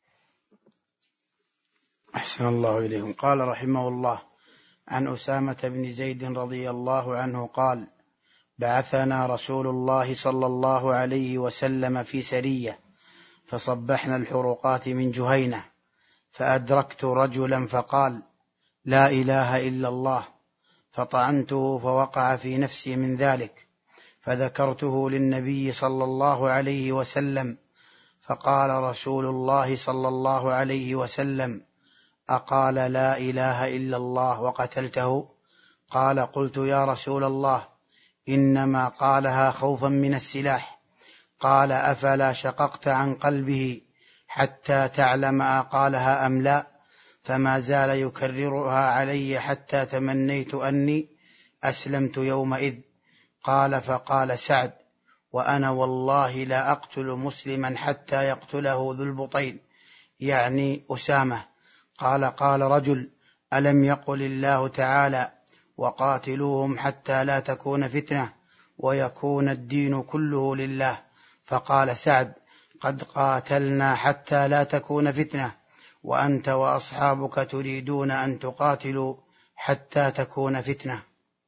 Speaker 1: أحسن الله إليكم. قال رحمه الله عن أسامة بن زيد رضي الله عنه قال بعثنا رسول الله صلى الله عليه وسلم في سرية فصبحنا الحروقات من جهينة، فأدركت رجلا فقال لا إله إلا الله، فطعنته فوقع في نفسي من ذلك، فذكرته للنبي صلى الله عليه وسلم، فقال رسول الله صلى الله عليه وسلم أقال لا إله إلا الله وقتلته؟ قال قلت يا رسول الله إنما قالها خوفا من السلاح. قال أفلا شققت عن قلبه حتى تعلم أقالها أم لا؟ فما زال يكررها علي حتى تمنيت أني أسلمت يومئذ. قال فقال سعد وأنا والله لا أقتل مسلما حتى يقتله ذو البطين، يعني أسامة. قال قال رجل ألم يقل الله تعالى وقاتلوهم حتى لا تكون فتنة ويكون الدين كله لله؟ فقال سعد قد قاتلنا حتى لا تكون فتنة، وأنت وأصحابك تريدون أن تقاتلوا حتى تكون فتنة.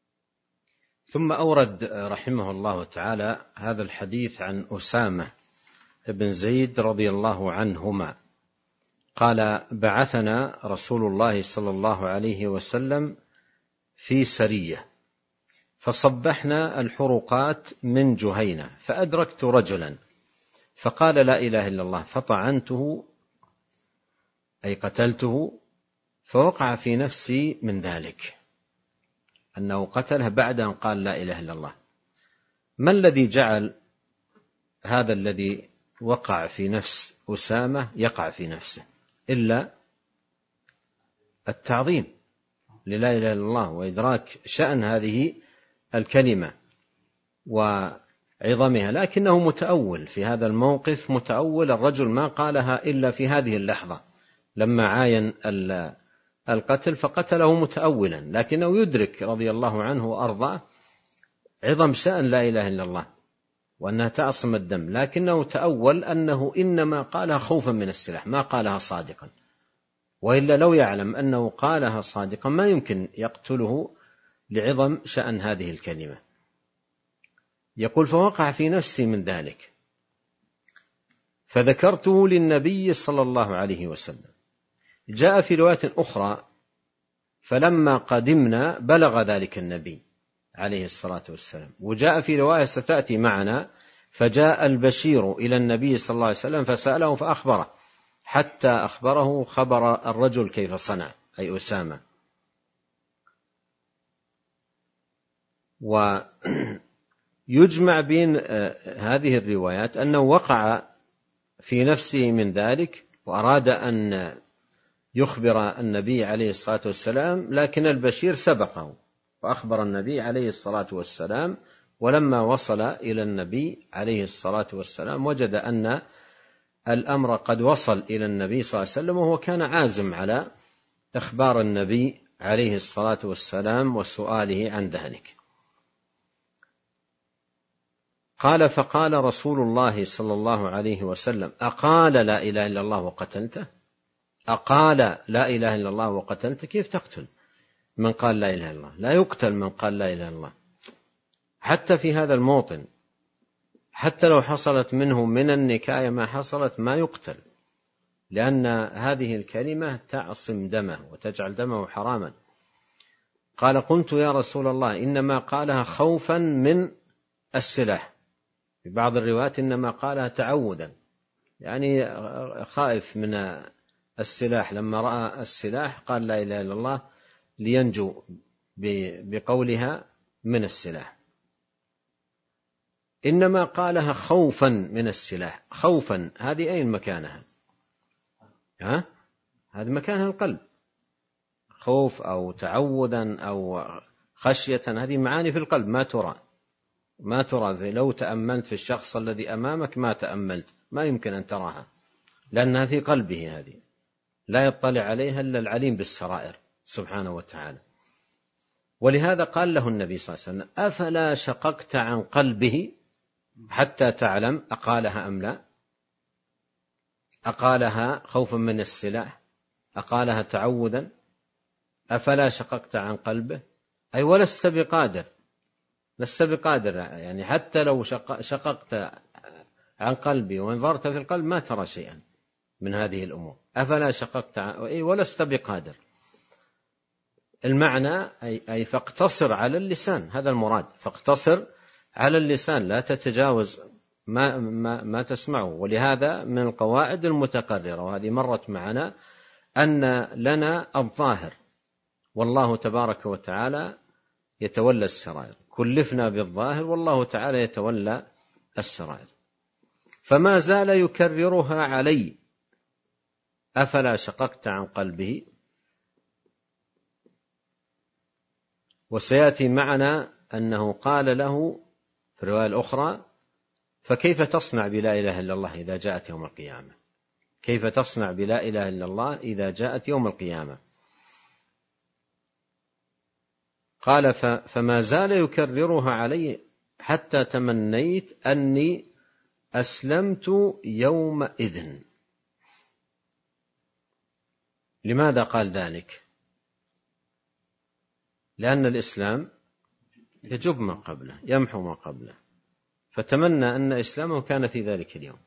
Speaker 2: ثم أورد رحمه الله تعالى هذا الحديث عن أسامة بن زيد رضي الله عنهما قال بعثنا رسول الله صلى الله عليه وسلم في سرية فصبحنا الحروقات من جهينة، فأدركت رجلا فقال لا إله إلا الله، فطعنته أي قتلته، فوقع في نفسي من ذلك أنه قتله بعد أن قال لا إله إلا الله. ما الذي جعل هذا الذي وقع في نفس أسامة يقع في نفسه إلا التعظيم للا إله إلا الله وإدراك شأن هذه الكلمة وعظمها، لكنه متأول في هذا الموقف، متأول. الرجل ما قالها إلا في هذه اللحظة لما عاين القتل فقتله متأولا، لكنه يدرك رضي الله عنه وأرضاه عظم شأن لا إله إلا الله وأنها تعصم الدم، لكنه تأول أنه إنما قالها خوفا من السلاح، ما قالها صادقا، وإلا لو يعلم أنه قالها صادقا ما يمكن يقتله لعظم شأن هذه الكلمة. يقول فوقع في نفسي من ذلك فذكرته للنبي صلى الله عليه وسلم. جاء في رواية أخرى فلما قدمنا بلغ ذلك النبي عليه الصلاة والسلام، وجاء في رواية ستأتي معنا فجاء البشير إلى النبي صلى الله عليه وسلم فسأله فأخبره حتى أخبره خبر الرجل كيف صنع، أي أسامة. ويجمع بين هذه الروايات أنه وقع في نفسه من ذلك وأراد أن يخبر النبي عليه الصلاة والسلام، لكن البشير سبقه وأخبر النبي عليه الصلاة والسلام، ولما وصل إلى النبي عليه الصلاة والسلام وجد أن الأمر قد وصل إلى النبي صلى الله عليه وسلم، وهو كان عازم على إخبار النبي عليه الصلاة والسلام وسؤاله عن ذلك. قال: فقال رسول الله صلى الله عليه وسلم: أقال لا إله إلا الله وقتلته؟ أقال لا إله إلا الله وقتلته؟ كيف تقتل من قال لا إله إلا الله؟ لا يقتل من قال لا إله إلا الله، حتى في هذا الموطن، حتى لو حصلت منه من النكاية ما حصلت ما يقتل، لأن هذه الكلمة تعصم دمه وتجعل دمه حراما. قال: قلت يا رسول الله إنما قالها خوفا من السلاح، في بعض الروايات إنما قالها تعودا، يعني خائف من السلاح، لما رأى السلاح قال لا إله إلا الله لينجو بقولها من السلاح. إنما قالها خوفا من السلاح. خوفا هذه أين مكانها؟ ها؟ هذا مكانها القلب. خوف أو تعودا أو خشية، هذه معاني في القلب ما ترى ما ترى لو تأملت في الشخص الذي أمامك ما تأملت، ما يمكن أن تراها، لأنها في قلبه، هذه لا يطلع عليها إلا العليم بالسرائر سبحانه وتعالى. ولهذا قال له النبي صلى الله عليه وسلم: أفلا شققت عن قلبه حتى تعلم أقالها أم لا؟ أقالها خوفا من السلاح؟ أقالها تعودا؟ أفلا شققت عن قلبه؟ أي ولست بقادر، لست بقادر، يعني حتى لو شققت عن قلبي ونظرت في القلب ما ترى شيئا من هذه الأمور. أفلا شققت عن... أي ولست بقادر. المعنى أي... أي فاقتصر على اللسان، هذا المراد، فاقتصر على اللسان، لا تتجاوز ما, ما, ما تسمعه. ولهذا من القواعد المتقررة، وهذه مرت معنا، أن لنا الظاهر والله تبارك وتعالى يتولى السرائر، كلفنا بالظاهر والله تعالى يتولى السرائر. فما زال يكررها علي: أفلا شققت عن قلبه. وسيأتي معنا أنه قال له في الرواية الأخرى: فكيف تصنع بلا إله إلا الله إذا جاءت يوم القيامة؟ كيف تصنع بلا إله إلا الله إذا جاءت يوم القيامة؟ قال: فما زال يكررها علي حتى تمنيت أني أسلمت يومئذ. لماذا قال ذلك؟ لأن الإسلام يجب ما قبله، يمحو ما قبله، فتمنى أن إسلامه كان في ذلك اليوم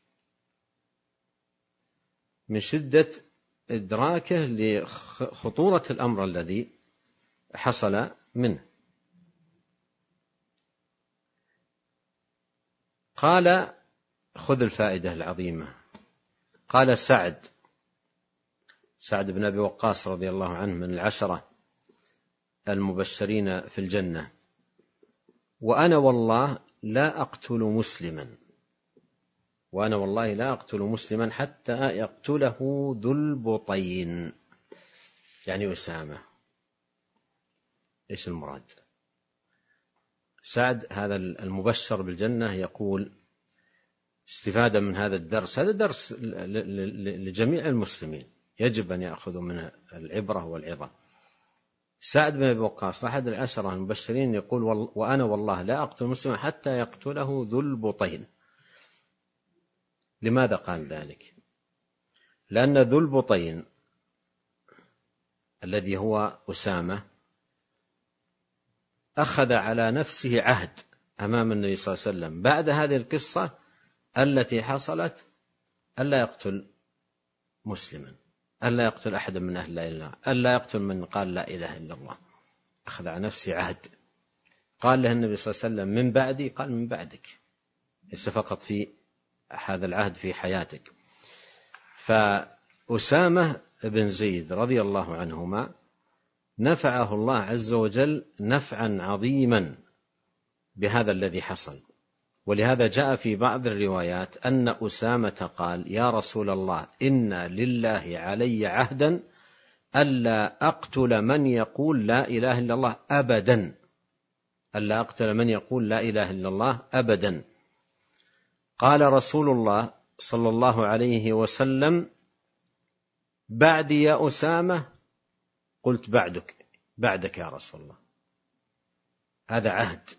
Speaker 2: من شدة إدراكه لخطورة الأمر الذي حصل منه. قال: خذ الفائدة العظيمة. قال سعد سعد بن أبي وقاص رضي الله عنه من العشرة المبشرين في الجنة: وأنا والله لا أقتل مسلما وأنا والله لا أقتل مسلما حتى يقتله ذو البطين، يعني أسامة. إيش المراد؟ سعد هذا المبشر بالجنة يقول استفادة من هذا الدرس، هذا درس لجميع المسلمين يجب أن يأخذوا منه العبرة والعظة. سعد بن أبي وقاص أحد العشرة المبشرين يقول: وأنا والله لا أقتل مسلما حتى يقتله ذو البطين. لماذا قال ذلك؟ لأن ذو البطين الذي هو أسامة أخذ على نفسه عهد أمام النبي صلى الله عليه وسلم بعد هذه القصة التي حصلت ألا يقتل مسلما، ألا يقتل أحدا من أهل لا إله إلا الله، ألا يقتل من قال لا إله إلا الله. أخذ على نفسه عهد. قال له النبي صلى الله عليه وسلم: من بعدي؟ قال: من بعدك، ليس فقط في هذا العهد في حياتك. فأسامة بن زيد رضي الله عنهما نفعه الله عز وجل نفعا عظيما بهذا الذي حصل. ولهذا جاء في بعض الروايات أن أسامة قال: يا رسول الله، إن لله علي عهدا ألا أقتل من يقول لا إله إلا الله أبدا، ألا أقتل من يقول لا إله إلا الله أبدا. قال رسول الله صلى الله عليه وسلم: بعد يا أسامة؟ قلت: بعدك بعدك يا رسول الله. هذا عهد.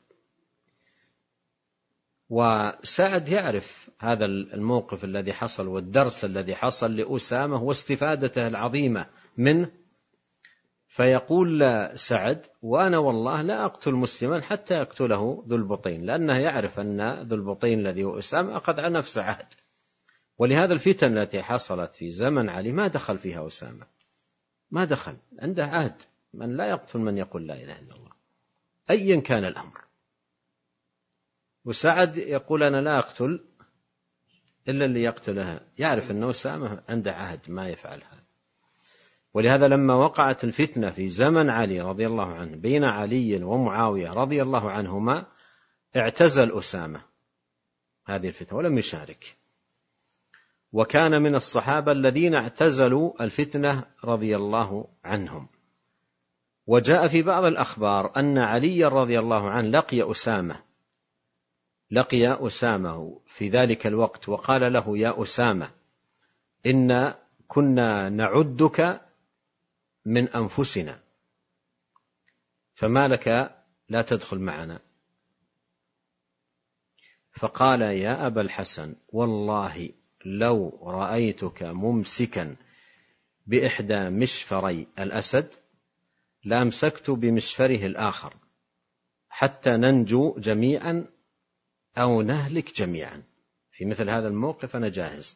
Speaker 2: وسعد يعرف هذا الموقف الذي حصل والدرس الذي حصل لأسامة واستفادته العظيمة منه، فيقول سعد: وأنا والله لا أقتل مسلما حتى يقتله ذو البطين، لأنه يعرف أن ذو البطين الذي هو أسامة أخذ عن نفسه عهد. ولهذا الفتن التي حصلت في زمن علي ما دخل فيها أسامة، ما دخل، عنده عهد من لا يقتل من يقول لا إله إلا الله أيا كان الأمر. وسعد يقول: أنا لا أقتل إلا اللي يقتلها، يعرف أن أسامة عنده عهد ما يفعلها. ولهذا لما وقعت الفتنة في زمن علي رضي الله عنه بين علي ومعاوية رضي الله عنهما، اعتزل أسامة هذه الفتنة ولم يشارك، وكان من الصحابة الذين اعتزلوا الفتنة رضي الله عنهم. وجاء في بعض الأخبار أن علي رضي الله عنه لقي أسامة لقي أسامة في ذلك الوقت وقال له: يا أسامة، إن كنا نعدك من أنفسنا، فما لك لا تدخل معنا؟ فقال: يا أبا الحسن، والله لو رأيتك ممسكا بإحدى مشفري الأسد لأمسكت بمشفره الآخر حتى ننجو جميعا أو نهلك جميعا. في مثل هذا الموقف أنا جاهز.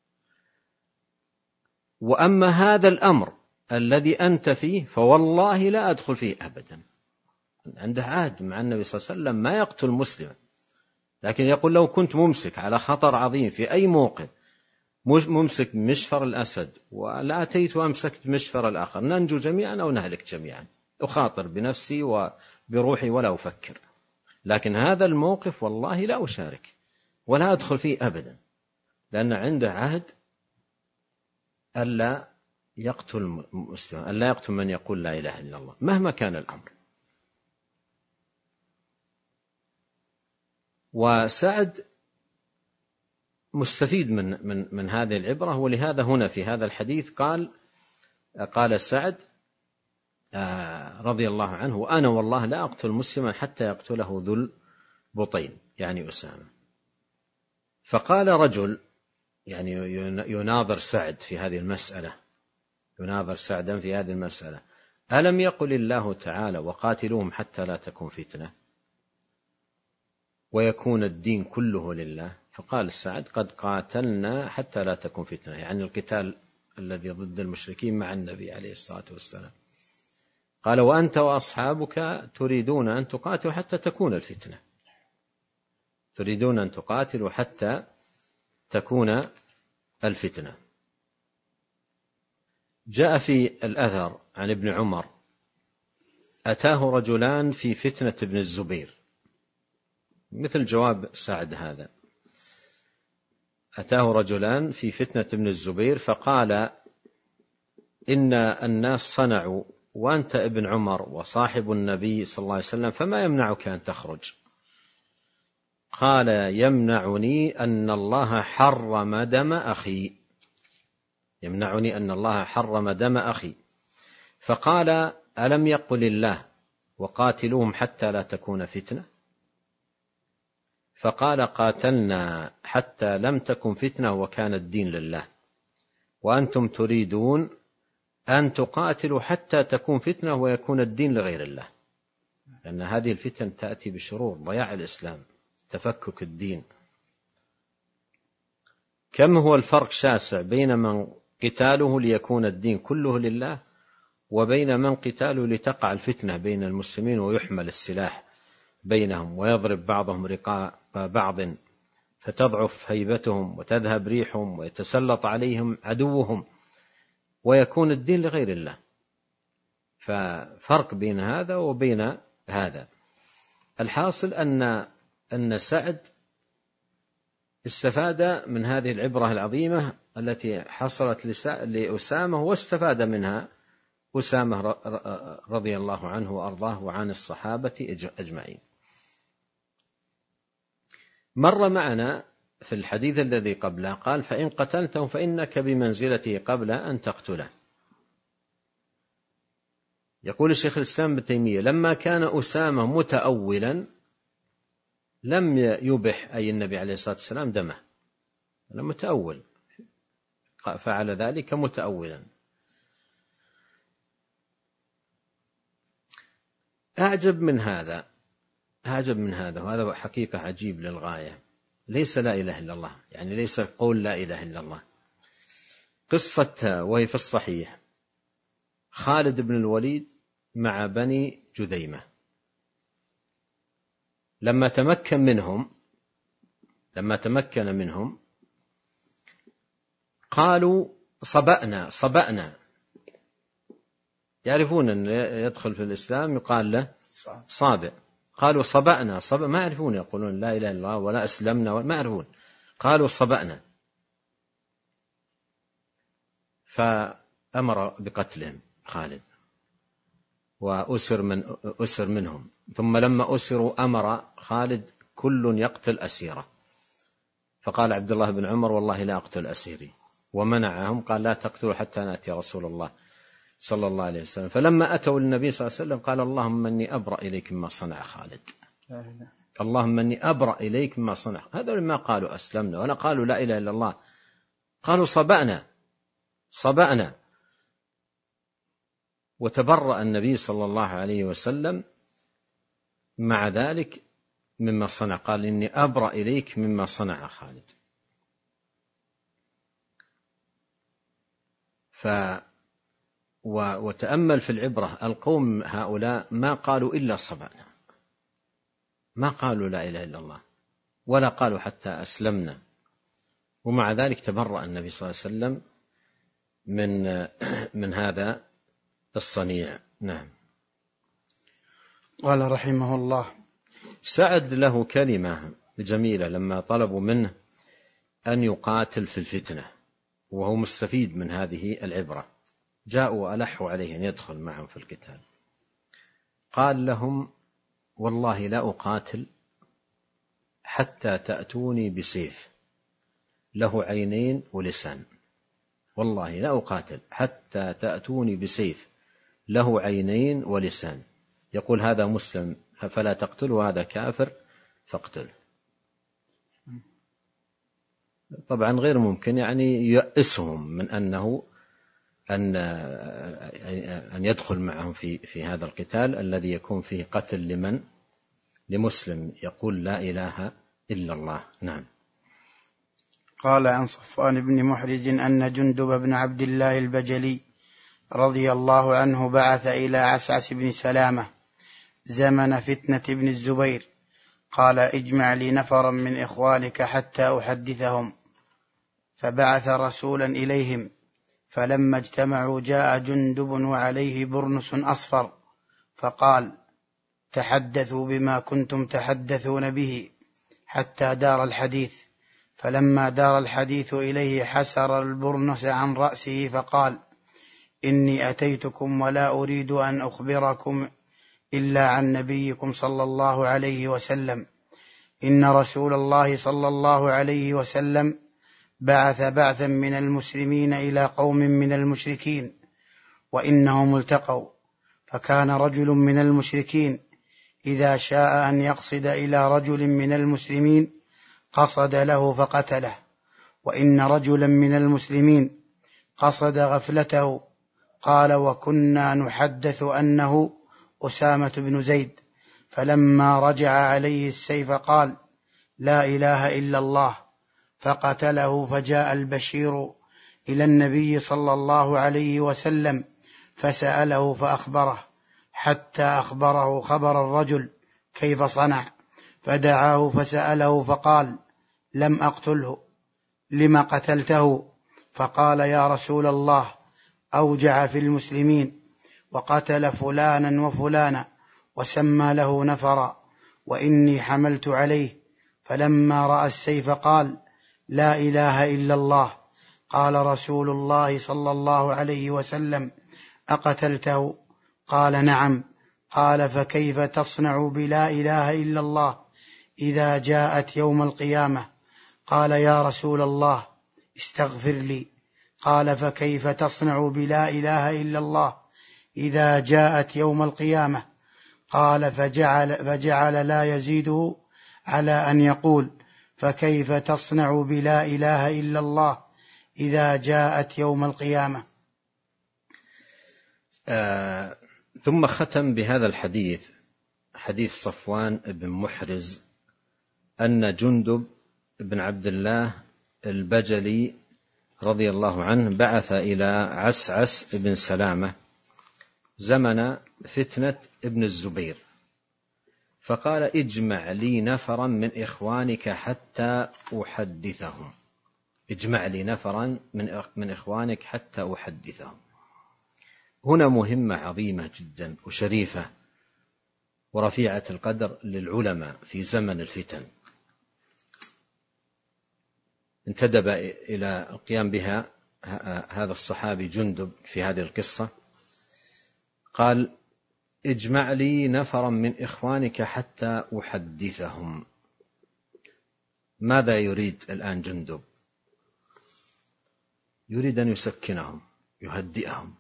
Speaker 2: وأما هذا الأمر الذي أنت فيه فوالله لا أدخل فيه أبدا. عنده عهد مع النبي صلى الله عليه وسلم ما يقتل مسلما، لكن يقول: لو كنت ممسك على خطر عظيم في أي موقف، ممسك مشفر الأسد ولا أتيت وأمسكت مشفر الآخر، ننجو جميعا أو نهلك جميعا، أخاطر بنفسي وبروحي ولا أفكر. لكن هذا الموقف والله لا أشارك ولا أدخل فيه أبدا، لأن عنده عهد ألا يقتل مسلما، ألا يقتل من يقول لا إله إلا الله مهما كان الأمر. وسعد مستفيد من من من هذه العبرة. ولهذا هنا في هذا الحديث قال قال سعد رضي الله عنه: وأنا والله لا أقتل مسلما حتى يقتله ذو البطين، يعني أسامة. فقال رجل يعني يناظر سعد في هذه المسألة يناظر سعدا في هذه المسألة: ألم يقل الله تعالى: وقاتلوهم حتى لا تكون فتنة ويكون الدين كله لله؟ فقال سعد: قد قاتلنا حتى لا تكون فتنة، يعني القتال الذي ضد المشركين مع النبي عليه الصلاة والسلام. قال: وأنت وأصحابك تريدون أن تقاتلوا حتى تكون الفتنة، تريدون أن تقاتلوا حتى تكون الفتنة. جاء في الأثر عن ابن عمر: أتاه رجلان في فتنة ابن الزبير، مثل جواب سعد هذا. أتاه رجلان في فتنة ابن الزبير فقال: إن الناس صنعوا وأنت ابن عمر وصاحب النبي صلى الله عليه وسلم، فما يمنعك أن تخرج؟ قال: يمنعني أن الله حرم دم أخي يمنعني أن الله حرم دم أخي. فقال: ألم يقل الله: وقاتلوهم حتى لا تكون فتنة؟ فقال: قاتلنا حتى لم تكن فتنة وكان الدين لله، وأنتم تريدون أن تقاتلوا حتى تكون فتنة ويكون الدين لغير الله، لأن هذه الفتن تأتي بشرور ضياع الإسلام، تفكك الدين. كم هو الفرق شاسع بين من قتاله ليكون الدين كله لله وبين من قتاله لتقع الفتنة بين المسلمين ويحمل السلاح بينهم ويضرب بعضهم رقاب بعض فتضعف هيبتهم وتذهب ريحهم ويتسلط عليهم عدوهم ويكون الدين لغير الله. ففرق بين هذا وبين هذا. الحاصل أن أن سعد استفاد من هذه العبرة العظيمة التي حصلت لأسامة، واستفاد منها أسامة رضي الله عنه وأرضاه وعن الصحابة أجمعين. مر معنا في الحديث الذي قبله قال: فإن قتلته فإنك بمنزلته قبل أن تقتله. يقول الشيخ الإسلام ابن تيمية: لما كان أسامة متأولا لم يبح أي النبي عليه الصلاة والسلام دمه، أنا متأول، فعل ذلك متأولا. أعجب من هذا أعجب من هذا وهذا حقيقة عجيب للغاية. ليس لا إله إلا الله، يعني ليس قول لا إله إلا الله. قصة وهي في الصحيح: خالد بن الوليد مع بني جذيمة لما تمكن منهم لما تمكن منهم قالوا: صبأنا صبأنا. يعرفون أن يدخل في الإسلام يقال له صابئ. قالوا: صبأنا صبأ، ما يعرفون يقولون لا إله إلا الله ولا أسلمنا، ما يعرفون. قالوا: صبأنا. فأمر بقتلهم خالد وأسر من أسر منهم. ثم لما أسروا أمر خالد كل يقتل أسيره، فقال عبد الله بن عمر: والله لا أقتل أسيري، ومنعهم، قال: لا تقتلوا حتى نأتي رسول الله صلى الله عليه وسلم. فلما أتوا النبي صلى الله عليه وسلم قال: اللهم إني أبرأ إليك مما صنع خالد، اللهم إني أبرأ إليك مما صنع. هذا ما قالوا أسلمنا ولا قالوا لا إله إلا الله، قالوا صبأنا صبأنا. وتبرأ النبي صلى الله عليه وسلم مع ذلك مما صنع، قال: إني أبرأ إليك مما صنع خالد. ف وتأمل في العبرة، القوم هؤلاء ما قالوا إلا صبأنا، ما قالوا لا إله إلا الله ولا قالوا حتى أسلمنا، ومع ذلك تبرأ النبي صلى الله عليه وسلم من من هذا الصنيع. نعم.
Speaker 1: قال رحمه الله:
Speaker 2: سعد له كلمة جميلة لما طلبوا منه أن يقاتل في الفتنة، وهو مستفيد من هذه العبرة. جاءوا وألحوا عليه أن يدخل معهم في القتال، قال لهم: والله لا أقاتل حتى تأتوني بسيف له عينين ولسان، والله لا أقاتل حتى تأتوني بسيف له عينين ولسان. يقول هذا مسلم فلا تقتل، وهذا كافر فاقتل. طبعا غير ممكن يعني يؤسهم من أنه أن أن يدخل معهم في في هذا القتال الذي يكون فيه قتل لمن لمسلم يقول لا إله إلا الله. نعم.
Speaker 1: قال عن صفوان بن محرز أن جندب بن عبد الله البجلي رضي الله عنه بعث إلى عسعس بن سلامة زمن فتنة ابن الزبير، قال: اجمع لي نفرا من إخوانك حتى أحدثهم. فبعث رسولا إليهم، فلما اجتمعوا جاء جندب وعليه برنس أصفر، فقال: تحدثوا بما كنتم تحدثون به حتى دار الحديث. فلما دار الحديث إليه حسر البرنس عن رأسه فقال: إني أتيتكم ولا أريد أن أخبركم إلا عن نبيكم صلى الله عليه وسلم. إن رسول الله صلى الله عليه وسلم بعث بعثا من المسلمين إلى قوم من المشركين، وإنهم التقوا، فكان رجل من المشركين إذا شاء أن يقصد إلى رجل من المسلمين قصد له فقتله، وإن رجلا من المسلمين قصد غفلته. قال: وكنا نحدث أنه أسامة بن زيد، فلما رجع عليه السيف قال: لا إله إلا الله، فقتله. فجاء البشير إلى النبي صلى الله عليه وسلم فسأله فأخبره، حتى أخبره خبر الرجل كيف صنع، فدعاه فسأله فقال: لم أقتله، لم قتلته؟ فقال: يا رسول الله، أوجع في المسلمين وقتل فلانا وفلانا وسمى له نفرا، وإني حملت عليه، فلما رأى السيف قال: لا إله إلا الله. قال رسول الله صلى الله عليه وسلم: أقتلته؟ قال: نعم. قال: فكيف تصنع بلا إله إلا الله إذا جاءت يوم القيامة؟ قال: يا رسول الله استغفر لي. قال: فكيف تصنع بلا إله إلا الله إذا جاءت يوم القيامة؟ قال: فجعل, فجعل لا يزيده على أن يقول: فكيف تصنع بلا إله إلا الله إذا جاءت يوم القيامة.
Speaker 2: آه ثم ختم بهذا الحديث، حديث صفوان بن محرز أن جندب بن عبد الله البجلي رضي الله عنه بعث إلى عسعس بن سلامة زمن فتنة ابن الزبير، فقال: اجمع لي نفرا من إخوانك حتى أحدثهم. اجمع لي نفرا من إخوانك حتى أحدثهم. هنا مهمة عظيمة جدا وشريفة ورفيعة القدر للعلماء في زمن الفتن، انتدب إلى القيام بها هذا الصحابي جندب في هذه القصة. قال: اجمع لي نفرا من إخوانك حتى أحدثهم. ماذا يريد الآن جندب؟ يريد أن يسكنهم، يهدئهم،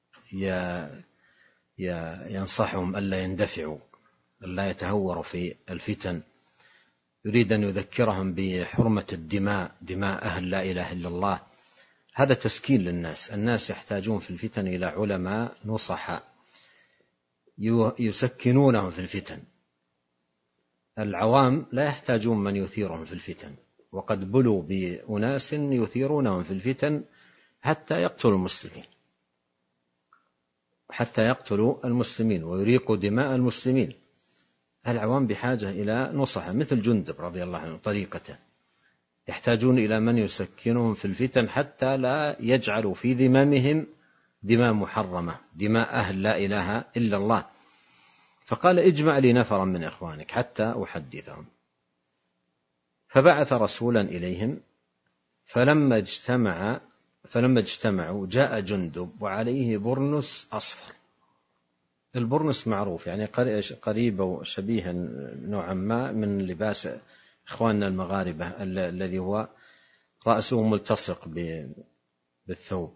Speaker 2: ينصحهم ألا يندفعوا، ألا يتهوروا في الفتن. يريد أن يذكرهم بحرمة الدماء، دماء أهل لا إله إلا الله. هذا تسكين للناس. الناس يحتاجون في الفتن إلى علماء نصحاء يسكنونهم في الفتن. العوام لا يحتاجون من يثيرهم في الفتن، وقد بلوا بأناس يثيرونهم في الفتن حتى يقتلوا المسلمين حتى يقتلوا المسلمين ويريقوا دماء المسلمين. العوام بحاجة إلى نصحة مثل جندب رضي الله عنه، طريقته يحتاجون إلى من يسكنهم في الفتن حتى لا يجعلوا في ذمامهم دماء محرمة، دماء أهل لا إله إلا الله. فقال: اجمع لي نفرا من إخوانك حتى أحدثهم. فبعث رسولا إليهم، فلما اجتمع فلما اجتمعوا جاء جندب وعليه برنس أصفر. البرنس معروف، يعني قريب وشبيه نوعا ما من لباس إخواننا المغاربة الذي هو رأسه ملتصق بالثوب.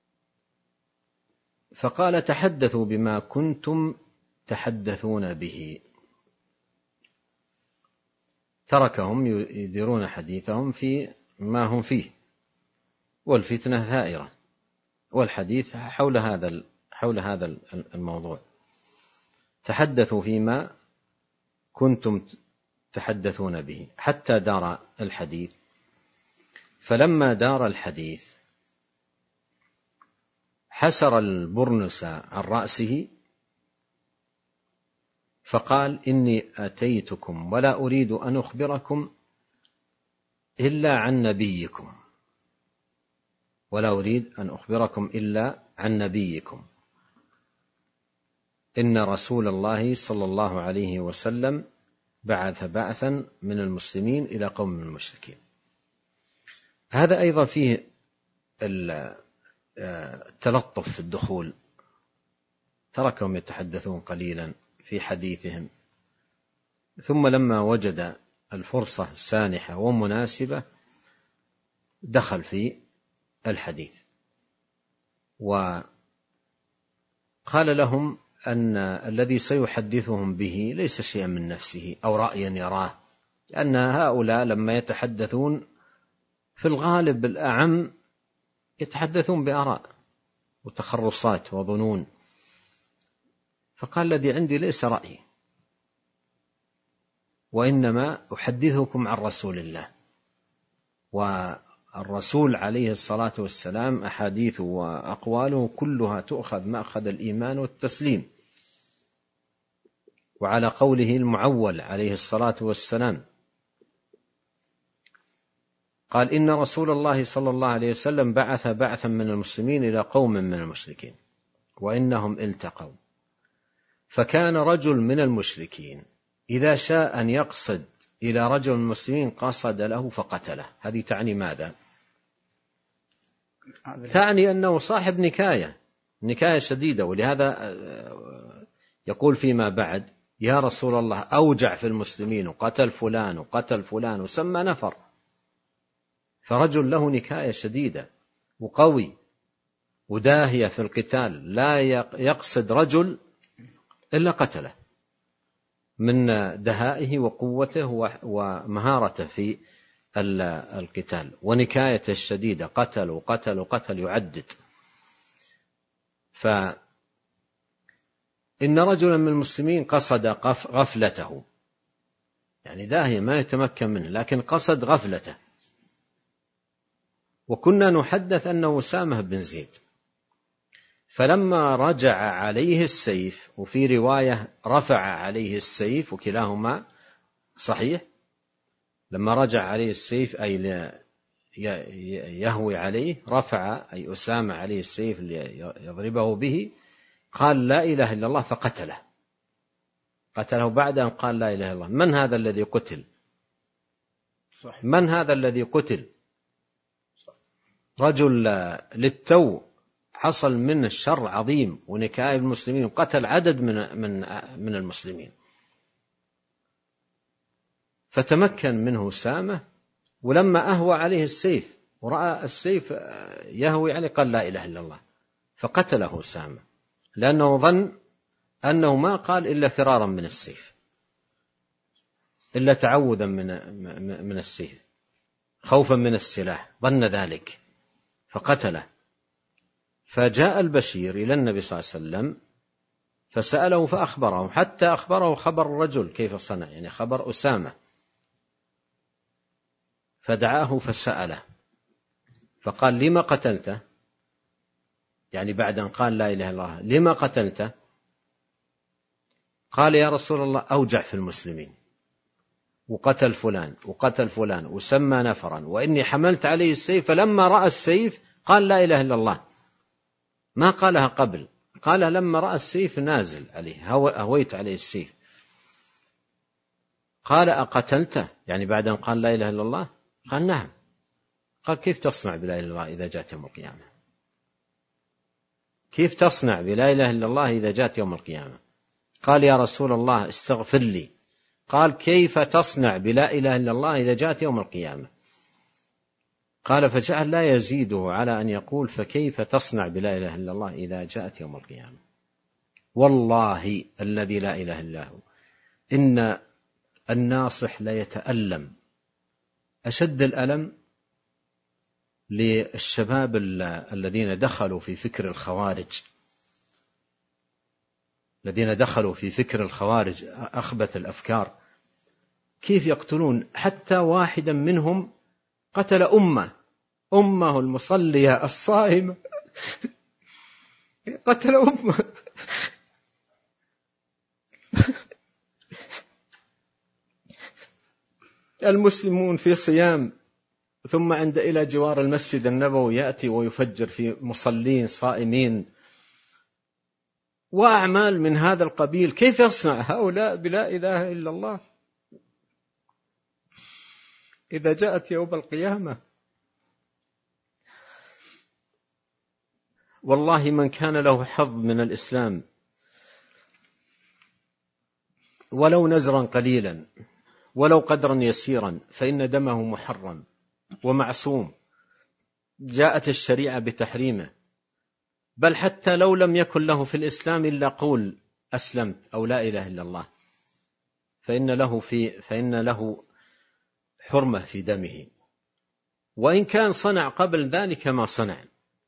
Speaker 2: فقال: تحدثوا بما كنتم تحدثون به. تركهم يديرون حديثهم في ما هم فيه، والفتنة ثائرة، والحديث حول هذا حول هذا الموضوع. تحدثوا فيما كنتم تحدثون به حتى دار الحديث. فلما دار الحديث حسر البرنس عن رأسه فقال: إني أتيتكم ولا أريد أن أخبركم إلا عن نبيكم، ولا أريد أن أخبركم إلا عن نبيكم. إن رسول الله صلى الله عليه وسلم بعث بعثا من المسلمين إلى قوم من المشركين. هذا أيضا فيه التلطف في الدخول. تركهم يتحدثون قليلا في حديثهم، ثم لما وجد الفرصة سانحة ومناسبة دخل في الحديث، وقال لهم أن الذي سيحدثهم به ليس شيئا من نفسه أو رأيا يراه، لأن هؤلاء لما يتحدثون في الغالب الأعم يتحدثون بآراء وتخرصات وظنون. فقال: الذي عندي ليس رأيي، وإنما أحدثكم عن رسول الله، والرسول عليه الصلاة والسلام أحاديثه وأقواله كلها تؤخذ مأخذ الإيمان والتسليم، وعلى قوله المعول عليه الصلاة والسلام. قال: إن رسول الله صلى الله عليه وسلم بعث بعثا من المسلمين إلى قوم من المشركين. وإنهم التقوا. فكان رجل من المشركين إذا شاء أن يقصد إلى رجل من المسلمين قصد له فقتله. هذه تعني ماذا؟ تعني أنه صاحب نكاية نكاية شديدة. ولهذا يقول فيما بعد: يا رسول الله أوجع في المسلمين وقتل فلان وقتل فلان وسمى نفر. فرجل له نكاية شديدة وقوي وداهية في القتال، لا يقصد رجل إلا قتله من دهائه وقوته ومهارته في القتال ونكايته الشديدة. قتل وقتل وقتل يعدد. فإن رجلا من المسلمين قصد غفلته، يعني داهية ما يتمكن منه، لكن قصد غفلته. وكنا نحدث أنه أسامة بن زيد. فلما رجع عليه السيف، وفي رواية رفع عليه السيف، وكلاهما صحيح، لما رجع عليه السيف أي يهوي عليه، رفع أي أسامة عليه السيف ليضربه به، قال لا إله إلا الله فقتله. قتله بعد أن قال لا إله إلا الله. من هذا الذي قتل؟ صحيح. من هذا الذي قتل؟ رجل للتو حصل منه الشر عظيم ونكاية المسلمين، وقتل عدد من من من المسلمين. فتمكن منه أسامة، ولما أهوى عليه السيف ورأى السيف يهوي عليه قال لا إله إلا الله فقتله أسامة، لأنه ظن أنه ما قال إلا فرارا من السيف، إلا تعوذا من من السيف، خوفا من السلاح، ظن ذلك فقتله. فجاء البشير إلى النبي صلى الله عليه وسلم فسأله فأخبره، حتى أخبره خبر الرجل كيف صنع، يعني خبر أسامة. فدعاه فسأله فقال لما قتلته، يعني بعد أن قال لا إله إلا الله لما قتلته؟ قال يا رسول الله أوجع في المسلمين وقتل فلان وقتل فلان وسمى نفرا، وإني حملت عليه السيف، فلما رأى السيف قال لا إله إلا الله، ما قالها قبل، قالها لما رأى السيف نازل عليه، هويت عليه السيف. قال أقتلته، يعني بعد أن قال لا إله إلا الله؟ قال نعم. قال كيف تصنع بلا إله إلا الله إذا جاءت يوم القيامة؟ كيف تصنع بلا إله إلا الله إذا جاءت يوم القيامة؟ قال يا رسول الله استغفر لي. قال كيف تصنع بلا إله إلا الله إذا جاءت يوم القيامة؟ قال فجعل لا يزيده على أن يقول فكيف تصنع بلا إله إلا الله إذا جاءت يوم القيامة. والله الذي لا إله إلا هو إن الناصح لا يتألم أشد الألم للشباب الذين دخلوا في فكر الخوارج، الذين دخلوا في فكر الخوارج أخبث الأفكار. كيف يقتلون حتى واحدا منهم قتل أمه أمه المصلية الصائمة، قتل أمه. المسلمون في صيام، ثم عند إلى جوار المسجد النبوي يأتي ويفجر في مصلين صائمين، وأعمال من هذا القبيل. كيف يصنع هؤلاء بلا إله إلا الله إذا جاءت يوم القيامة؟ والله من كان له حظ من الإسلام ولو نزرا قليلا ولو قدرا يسيرا فإن دمه محرم ومعصوم، جاءت الشريعة بتحريمه. بل حتى لو لم يكن له في الإسلام إلا قول أسلمت أو لا إله إلا الله، فإن له في فإن له حرمة في دمه، وإن كان صنع قبل ذلك ما صنع.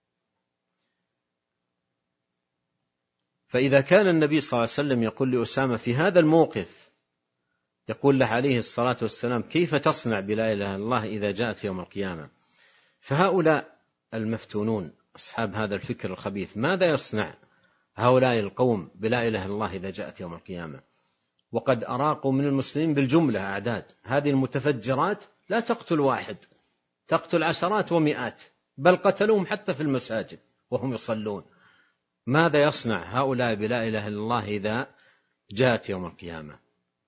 Speaker 2: فإذا كان النبي صلى الله عليه وسلم يقول لأسامة في هذا الموقف، يقول له عليه الصلاة والسلام كيف تصنع بلا إله إلا الله إذا جاءت يوم القيامة، فهؤلاء المفتونون أصحاب هذا الفكر الخبيث ماذا يصنع هؤلاء القوم بلا إله إلا الله إذا جاءت يوم القيامة؟ وقد أراقوا من المسلمين بالجملة أعداد. هذه المتفجرات لا تقتل واحد، تقتل عشرات ومئات، بل قتلوهم حتى في المساجد وهم يصلون. ماذا يصنع هؤلاء بلا إله إلا الله إذا جاءت يوم القيامة؟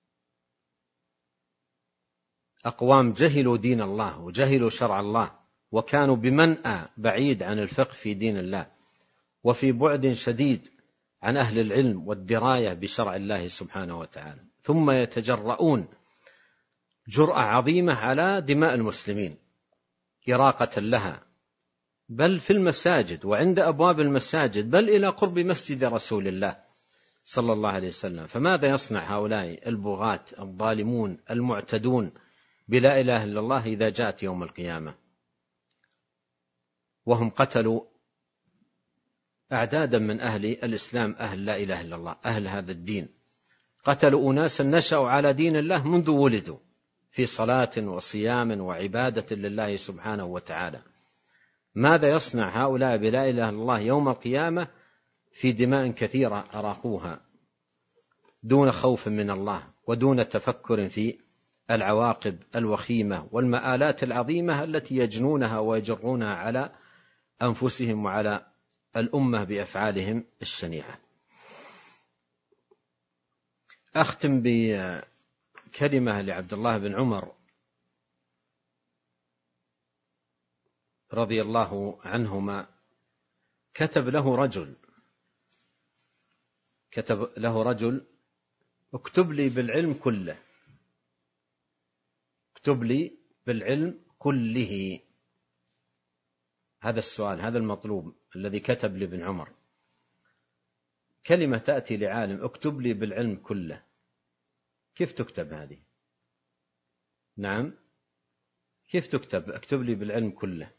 Speaker 2: أقوام جهلوا دين الله وجهلوا شرع الله، وكانوا بمنأى بعيد عن الفقه في دين الله، وفي بعد شديد عن أهل العلم والدراية بشرع الله سبحانه وتعالى، ثم يتجرؤون جرأة عظيمة على دماء المسلمين إراقة لها، بل في المساجد وعند أبواب المساجد، بل إلى قرب مسجد رسول الله صلى الله عليه وسلم. فماذا يصنع هؤلاء البغاة الظالمون المعتدون بلا إله إلا الله إذا جاءت يوم القيامة؟ وهم قتلوا أعدادا من أهل الإسلام، أهل لا إله إلا الله، أهل هذا الدين، قتلوا أناسا نشأوا على دين الله منذ ولدوا في صلاة وصيام وعبادة لله سبحانه وتعالى. ماذا يصنع هؤلاء بلا إله إلا الله يوم القيامة في دماء كثيرة أراقوها دون خوف من الله ودون تفكر في العواقب الوخيمة والمآلات العظيمة التي يجنونها ويجرونها على أنفسهم وعلى الأمة بأفعالهم الشنيعة. أختم بكلمة لعبد الله بن عمر رضي الله عنهما. كتب له رجل كتب له رجل اكتب لي بالعلم كله، اكتب لي بالعلم كله. هذا السؤال، هذا المطلوب الذي كتب لابن عمر. كلمة تأتي لعالم اكتب لي بالعلم كله، كيف تكتب هذه؟ نعم، كيف تكتب اكتب لي بالعلم كله؟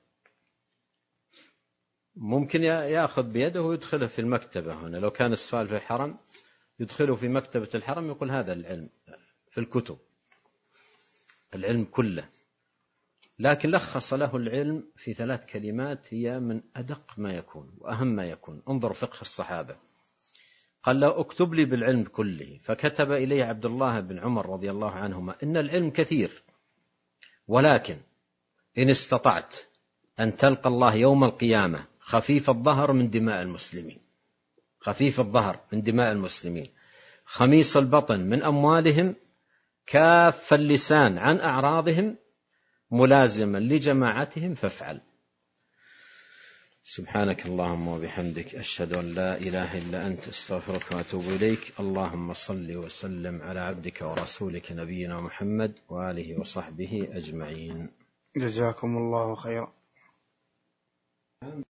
Speaker 2: ممكن يأخذ بيده ويدخله في المكتبة هنا، لو كان السؤال في الحرم يدخله في مكتبة الحرم يقول هذا العلم في الكتب، العلم كله. لكن لخص له العلم في ثلاث كلمات هي من أدق ما يكون وأهم ما يكون. انظر فقه الصحابة. قال له اكتب لي بالعلم كله، فكتب إليه عبد الله بن عمر رضي الله عنهما إن العلم كثير، ولكن إن استطعت أن تلقى الله يوم القيامة خفيف الظهر من دماء المسلمين، خفيف الظهر من دماء المسلمين، خميص البطن من أموالهم، كاف اللسان عن أعراضهم، ملازما لجماعتهم فافعل. سبحانك اللهم وبحمدك، أشهد أن لا إله إلا أنت، استغفرك وأتوب إليك. اللهم صل وسلم على عبدك ورسولك نبينا محمد وآله وصحبه أجمعين.
Speaker 1: جزاكم الله خيرا.